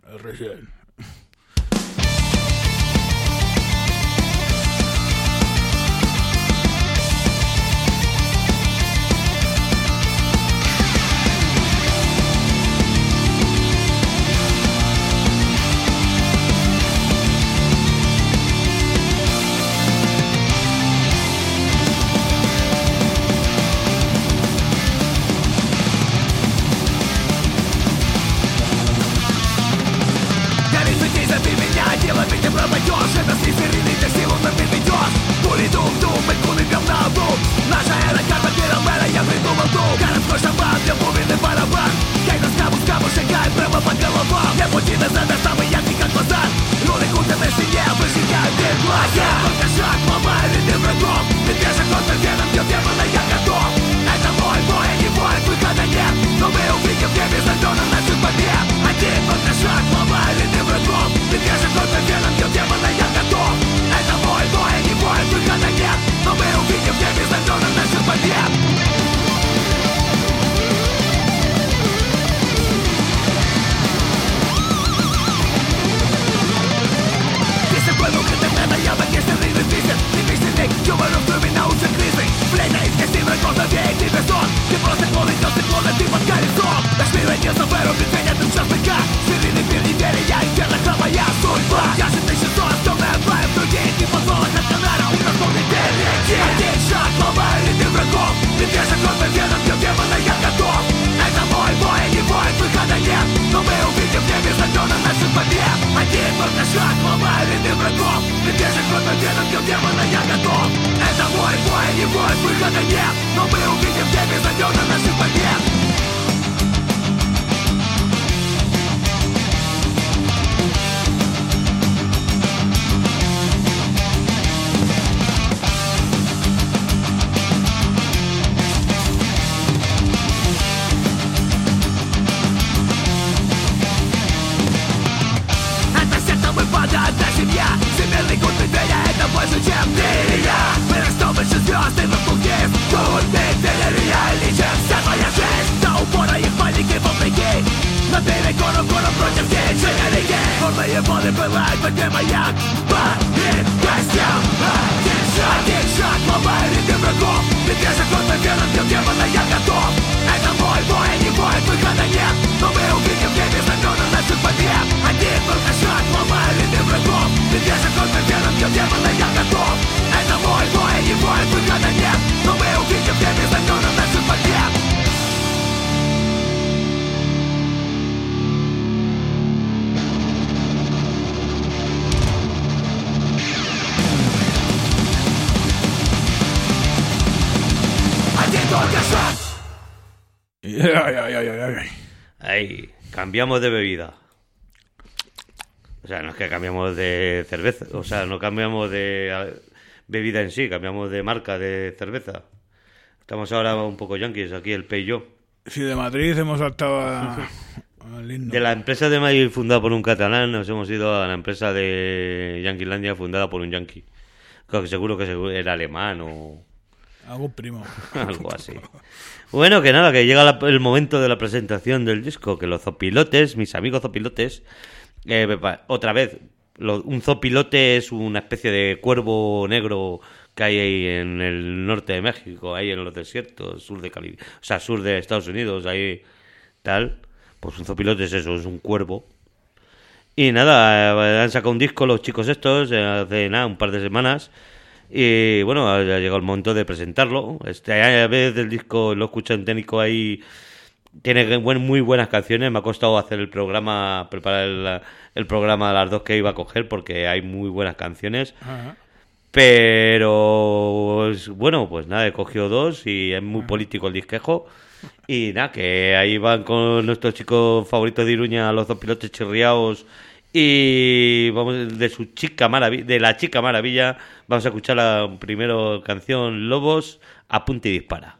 Ahí, cambiamos de bebida. O sea, no es que cambiamos de cerveza. O sea, no cambiamos de bebida en sí, cambiamos de marca de cerveza. Estamos ahora un poco yanquis, aquí el Peugeot. Sí, de Madrid hemos saltado a lindo. De la empresa de Madrid fundada por un catalán, nos hemos ido a la empresa de Yanquilandia fundada por un yanqui. Claro, que seguro que era alemán o... Algo primo. Algo así. Bueno, que nada, que llega el momento de la presentación del disco, que los zopilotes, mis amigos zopilotes, otra vez, un zopilote es una especie de cuervo negro que hay ahí en el norte de México, ahí en los desiertos, sur de Cali, o sea, sur de Estados Unidos, ahí tal. Pues un zopilote es eso, es un cuervo. Y nada, han sacado un disco los chicos estos hace nada, un par de semanas. Y bueno, ha llegado el momento de presentarlo. A vez del disco lo escucho en técnico ahí tiene muy buenas canciones. Me ha costado hacer el programa, preparar el programa a las 2 que iba a coger, porque hay muy buenas canciones. Ajá. Pero bueno, pues nada, he cogido 2 y es muy político el disquejo. Y nada, que ahí van con nuestros chicos favoritos de Iruña, los 2 pilotos chirriaos. Y vamos de la Chica Maravilla. Vamos a escuchar la primera canción, Lobos, Apunta y Dispara.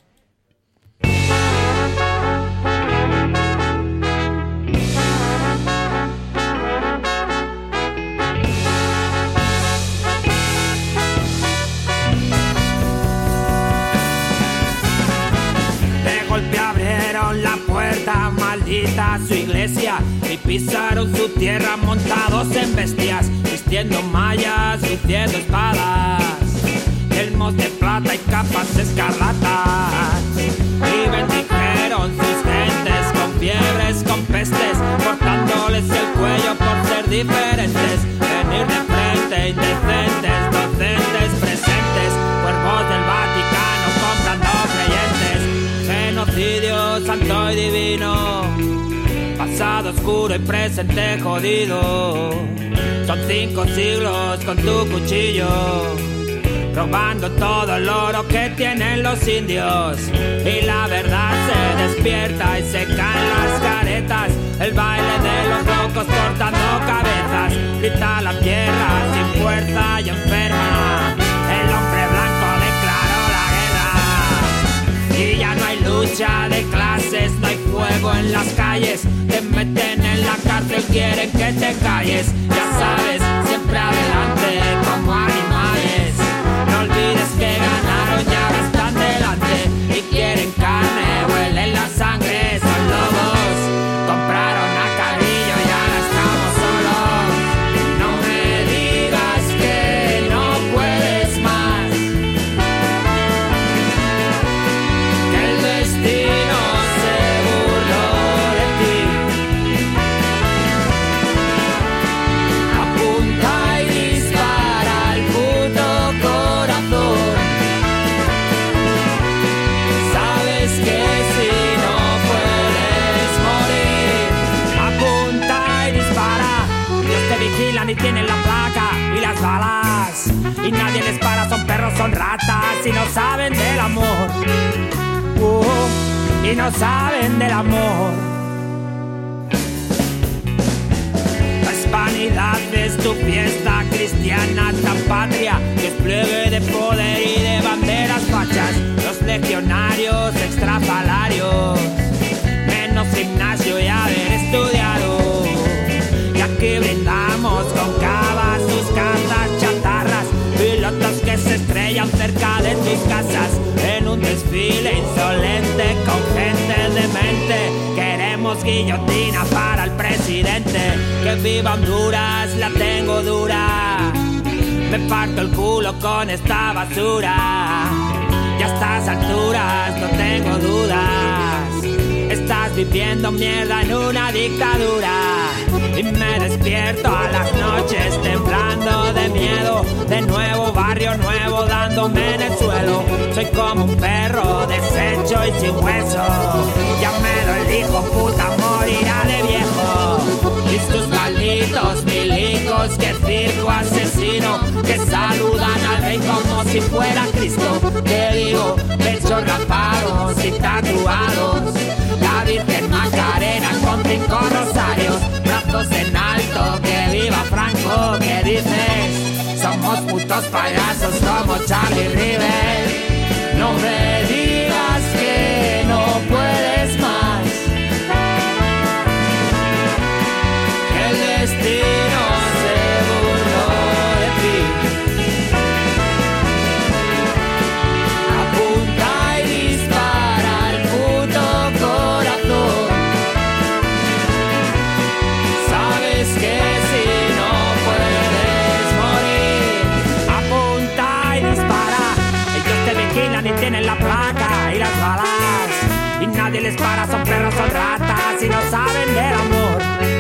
A su iglesia y pisaron su tierra montados en bestias, vistiendo mallas, luciendo espadas, elmos de plata y capas escarlatas, y bendijeron sus gentes con fiebres, con pestes, cortándoles el cuello por ser diferentes, venir de frente, indecentes, docentes presentes, cuerpos del Vaticano comprando creyentes, genocidio santo y divino, pasado oscuro y presente jodido. Son 5 siglos con tu cuchillo, robando todo el oro que tienen los indios. Y la verdad se despierta y se caen las caretas, el baile de los locos cortando cabezas. Grita la tierra sin fuerza y enferma, el hombre blanco declaró la guerra. Y ya no hay lucha de clases, no hay fuego en las calles, te meten en la cárcel, quieren que te calles. Ya sabes, siempre adelante como animales, no olvides que ganaron y ahora están delante, y quieren carne, huelen la sangre, son lobos, compraron a Carrillo y ahora estamos solos. No me digas que no puedes más, que el destino se burló de ti. Apunta y dispara al puto corazón. Sabes que si no puedes morir, apunta y dispara. Dios te vigilan y tienen la placa y las balas, y nadie les para, son perros, son ratas y no saben del amor. Y no saben del amor. La hispanidad es tu fiesta cristiana tan patria, despliegue de poder y de banderas fachas, los legionarios extrafalarios, menos gimnasio y haber estudiado. Y aquí brindamos con cava sus casas chatarras, pilotos que se estrellan cerca de tus casas, en un desfile insolente con gente demente. Queremos guillotina para el presidente, que viva Honduras, la tengo dura, me parto el culo con esta basura. Y a estas alturas no tengo dudas, estás viviendo mierda en una dictadura. Y me despierto a las noches temblando de miedo, de nuevo barrio nuevo dándome en el suelo. Soy como un perro deshecho y sin hueso, ya me lo elijo, puta, morirá de viejo. Y sus malditos milicos, que circo asesino, que saludan al rey como si fuera Cristo. Te digo, pechos rapados y tatuados, la Virgen Macarena con 5 rosarios, brazos en alto, que viva Franco. Que dices, somos putos payasos como Charlie River. No me digas que no puedes más, que el destino se burló de ti. Apunta y dispara al puto corazón. Sabes que si no puedes morir, apunta y dispara. Ellos te vigilan y tienen la placa y las balas, y nadie les para, son perros, son ratas y no saben del amor.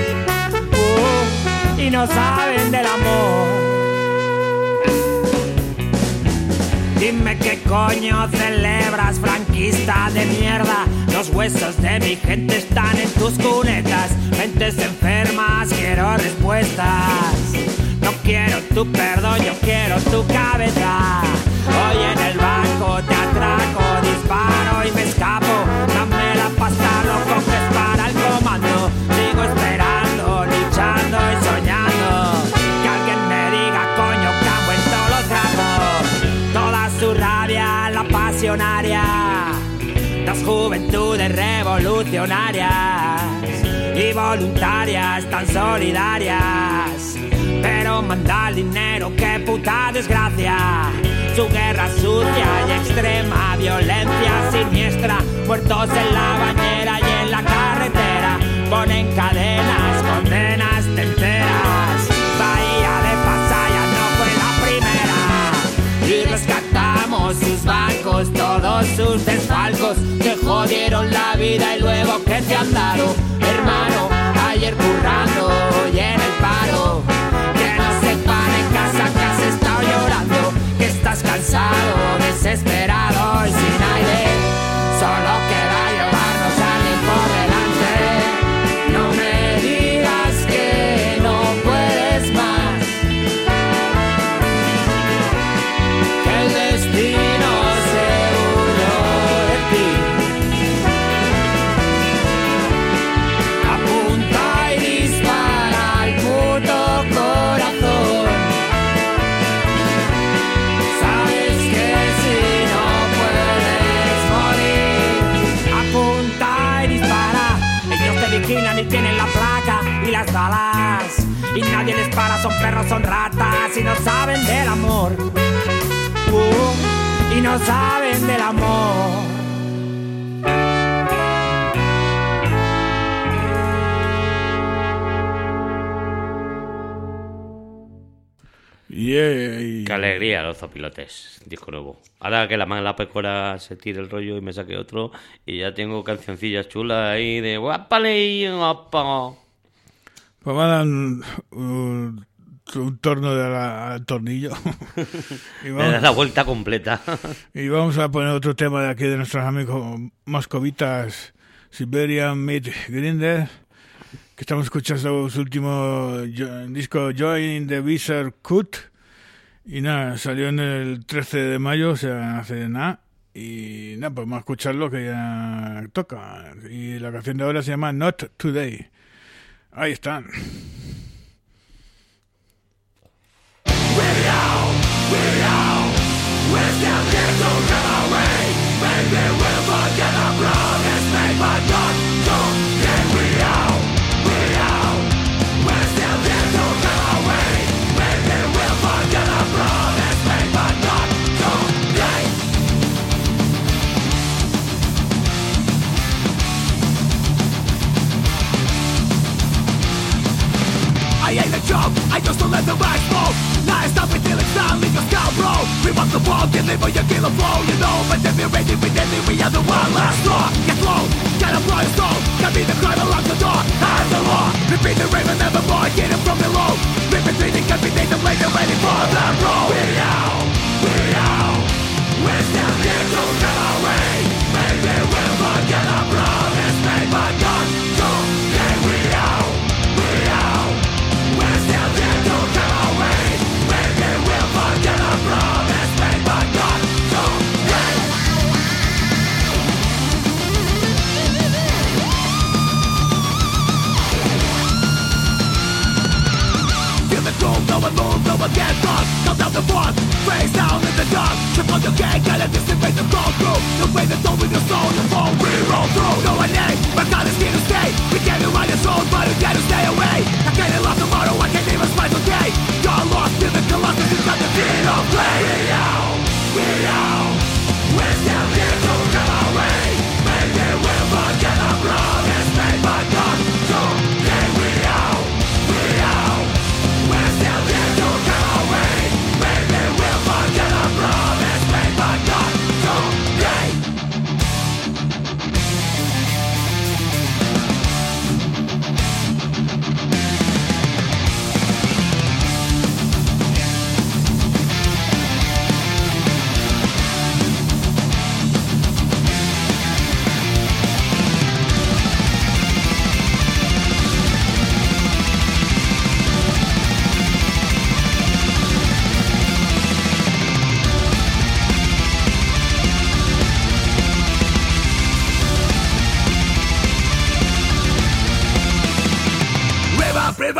Y no saben del amor. Dime qué coño celebras, franquista de mierda. Los huesos de mi gente están en tus cunetas. Mentes enfermas, quiero respuestas. No quiero tu perdón, yo quiero tu cabeza. Hoy en el banco te atraco, disparo y me escapo. Dame la pasta, lo coges para el comando. Sigo esperando, luchando y soñando. Que alguien me diga, coño, que han vuelto los gatos. Toda su rabia, la pasionaria. Las juventudes revolucionarias y voluntarias tan solidarias. Pero manda el dinero, qué puta desgracia. Su guerra sucia y extrema, violencia siniestra. Muertos en la bañera y en la carretera. Ponen cadenas, condenas enteras. Bahía de Pasaya no fue la primera. Y rescatamos sus bancos, todos sus desfalcos. Te jodieron la vida y luego ¿qué te han dado? Hermano, ayer currando y en el paro. Cansado, desesperado y sin aire. Solo queda llevarnos a alguien por delante. No me digas que no puedes más. Que el destino se burló de ti. Apunta y dispara al puto corazón. Vigilan y tienen la placa y las balas. Y nadie les para, son perros, son ratas. Y no saben del amor. Y no saben del amor. Yeah. Qué alegría, los Zopilotes, disco nuevo. Ahora que la mala pecora se tire el rollo y me saque otro, y ya tengo cancioncillas chulas ahí de guapale y guapa. Pues van a dar un torno al tornillo. Y me da la vuelta completa. Y vamos a poner otro tema de aquí de nuestros amigos moscovitas, Siberian Meat Grinder, que estamos escuchando su último disco Join the Wizard Cut. Y nada, salió en el 13 de mayo, o sea, hace nada. Y nada, pues vamos a escucharlo que ya toca. Y la canción de ahora se llama Not Today. Ahí están. I ain't a joke, I just don't let the rag smoke. Now I stop with feeling down, leave your scalp bro. We want the ball, deliver your killer flow, you know. But then we're ready, we deadly, we are the one last straw. Get low, gotta blow your soul. Gotta be the crime, unlock the door, as the law. Repeat the raven, never more, get it from below. Rip between the cut, we take the blade, they're ready for the roll. We're out, we're still here to come our way. Maybe we'll forget our promise made by God. Today we out. No one move, no one get caught. Come down the front, face down in the dark. Trip on your gang, gotta dissipate the cold crew. The way that's all with your soul, the phone we roll through. No one name, but God is here to stay. We can't run your soul, but we gotta stay away. I can't lost tomorrow, I can't even spend today. Got lost in the colossus, it's got the feet of play. We're out, we're still here to come our way. Maybe we'll forget our promise made by God. Today we out, we're out. We're still here to come our way. Maybe we'll forget our promise made by God. Today.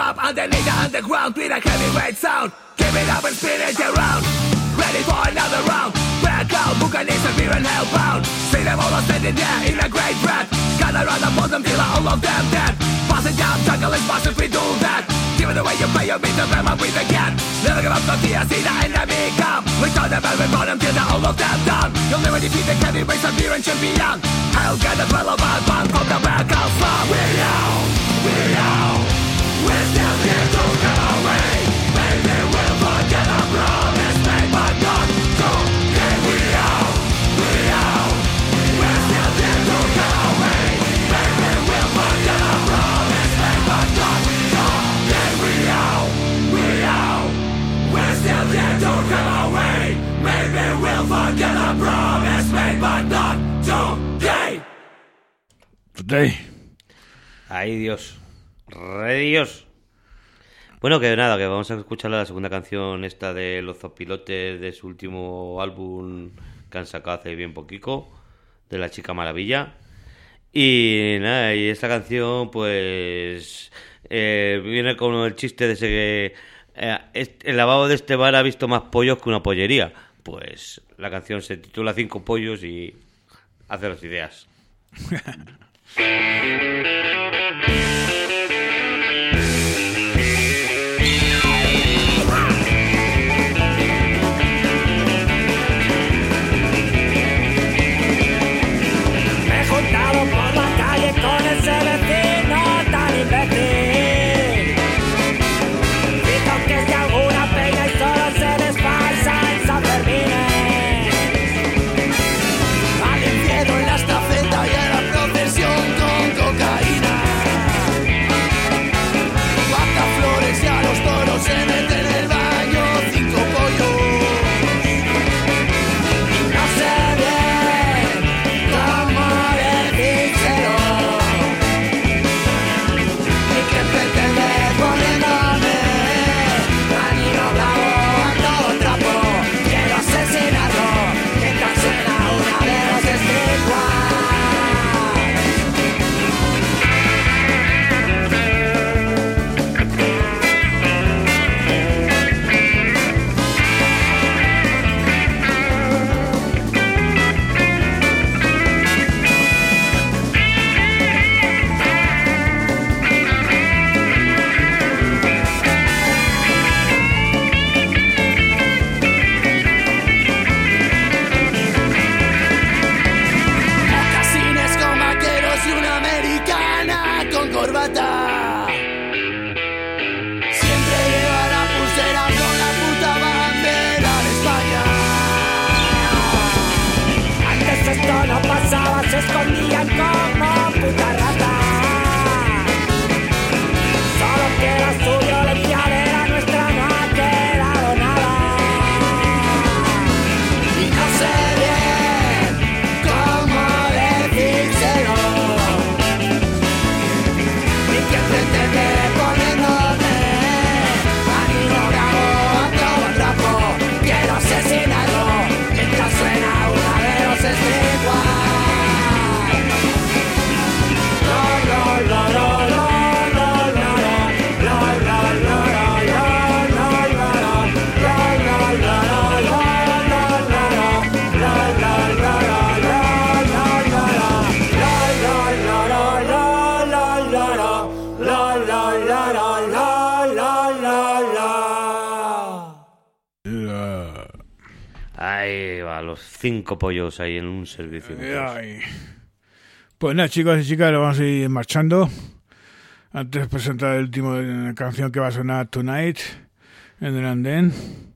up underneath the underground with a heavyweight sound. Keep it up and spin it around. Ready for another round. Back out, Buccaneers and beer and hellbound. See them all standing there in a great dread. Gather around upon them till all of them dead. Passing down, jungle is massive, we do that. Give it away, you pay your beat, the them up with again. Never give up, no tears, see the enemy come. We turn them and we burn them till all of them done. You'll never defeat the heavyweights and beer and champion. I'll get the 12 bad man from the back of farm. We're out, we're still here to come away. Maybe we'll forget our promise made, but not today. We're out, we're still here to come away. Maybe we'll forget our promise made, but not today. We're out, we're still here to come away. Maybe we'll forget our promise made, but not today. Today. Ay, Dios. Re Dios. Bueno, que nada, que vamos a escuchar la segunda canción esta de Los Zopilotes de su último álbum que han sacado hace bien poquito, de La Chica Maravilla. Y nada, y esta canción pues viene con el chiste de ese que el lavabo de este bar ha visto más pollos que una pollería. Pues la canción se titula 5 pollos y haceros ideas. Por la calle con ese vecino tan imbécil. Grito que es de alguna peña y solo se desfalsa en San Fermín. Al infierno en la estafeta y a la procesión con cocaína. Guarda flores y a los toros se meten en el baño 5 pollos. Y no sé bien cómo decírselo. Ni que pretende poniéndome a Nino Bravo a todo trapo. Quiero asesinarlo mientras suena una de los Streetwise. Mocasines con vaqueros y una americana con corbata. Siempre lleva la pulsera con la puta bandera de España. Antes esto no pasaba, se escondían como puta rata. Solo queda su violencia de la nuestra, no ha quedado nada. Y no sé bien cómo decírselo. Ni que pretende poniéndome a Nino Bravo a todo trapo. Quiero asesinarlo mientras suena una de los Streetwise. Ahí va, los 5 pollos ahí en un servicio. Ay. Pues nada, chicos y chicas, lo vamos a ir marchando. Antes de presentar el último canción que va a sonar Tonight en el andén.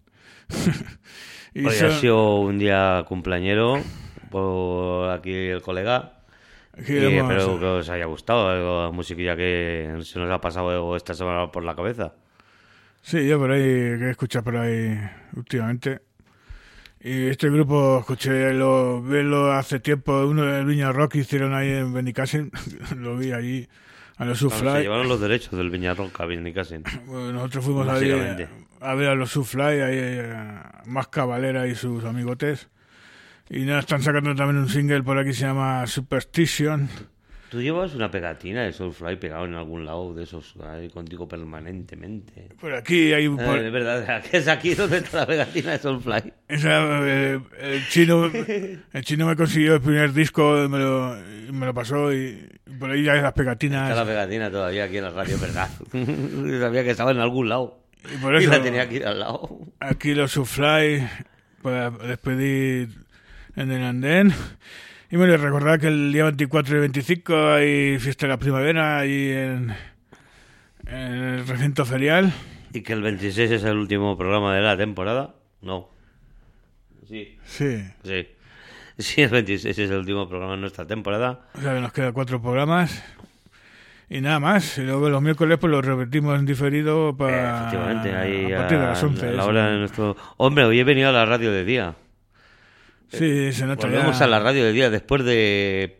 Hoy ha sido un día cumpleañero por aquí el colega. Aquí y espero que os haya gustado la musiquilla que se nos ha pasado esta semana por la cabeza. Sí, yo por ahí, que he escuchado por ahí últimamente. Y este grupo, escuché verlo hace tiempo, uno de Viña Rock hicieron ahí en Benicàssim, lo vi allí a los Sufly. Se llevaron los derechos del Viña Rock a Benicàssim. Bueno, nosotros fuimos ahí a ver a los Sufly, ahí más Cavalera y sus amigotes. Y nada, están sacando también un single por aquí que se llama Superstition. Tú llevas una pegatina de Soulfly pegado en algún lado de esos ahí contigo permanentemente. Por aquí hay un... De verdad, es aquí donde está la pegatina de Soulfly. El chino me consiguió el primer disco, me lo pasó y por ahí ya hay las pegatinas. Está la pegatina todavía aquí en la radio, ¿verdad? Sabía que estaba en algún lado. Y por eso la tenía aquí al lado. Aquí los Soulfly para despedir en el andén. Y bueno, recordar que el día 24 y 25 hay fiesta de la primavera ahí en el recinto ferial. ¿Y que el 26 es el último programa de la temporada? No. Sí. Sí. Sí, el 26 es el último programa de nuestra temporada. O sea que nos quedan 4 programas. Y nada más. Y luego los miércoles pues los repetimos en diferido para... Efectivamente, ahí a partir de las 11. A la hora de nuestro... Hombre, hoy he venido a la radio de día. Sí, se nota. Volvemos a la radio de día después de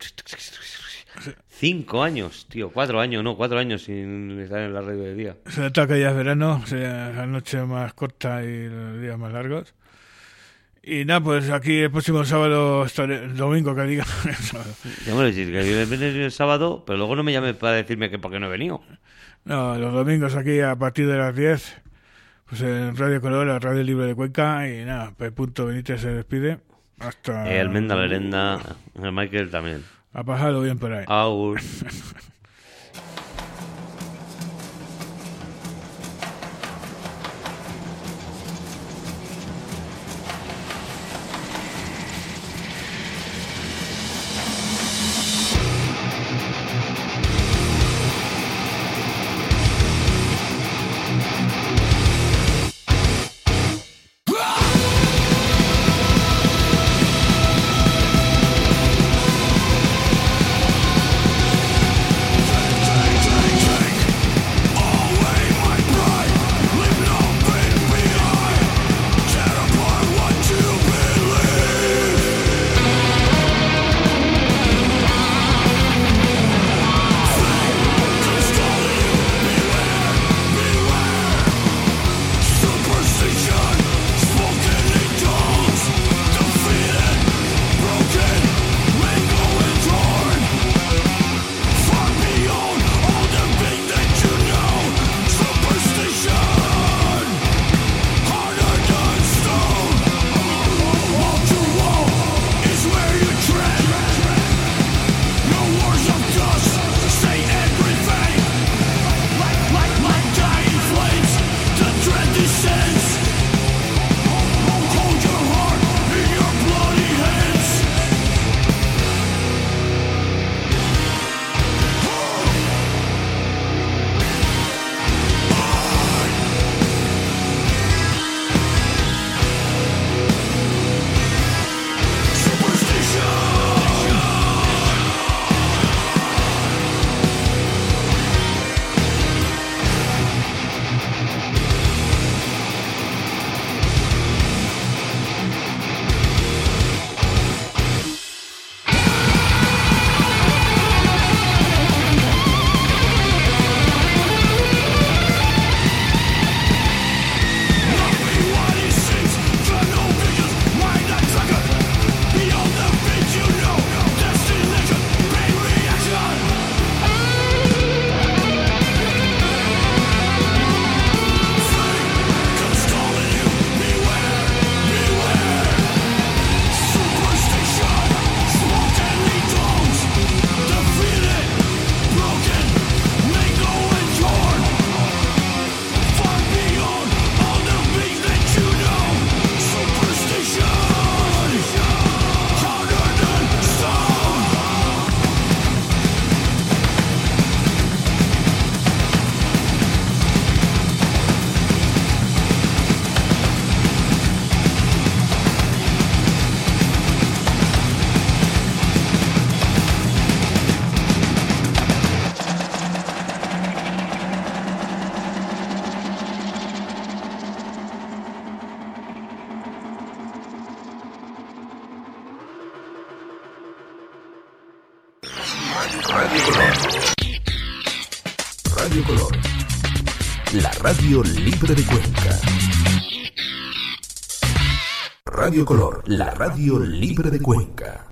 5 años, tío, 4 años sin estar en la radio de día. Se nota que ya es verano, la noche más corta y los días más largos. Y nada, pues aquí el próximo sábado, el domingo que diga. Ya me decís que vienes el sábado, pero luego no me llames para decirme que por qué no he venido. No, los domingos aquí a partir de las 10, pues en Radio Color, la Radio Libre de Cuenca, y nada, Punto Benítez se despide. Hasta... El Menda Lerenda, el Michael también. Ha pasado bien por ahí. Agur. Radio Color, la radio libre de Cuenca. Radio Color, la radio libre de Cuenca.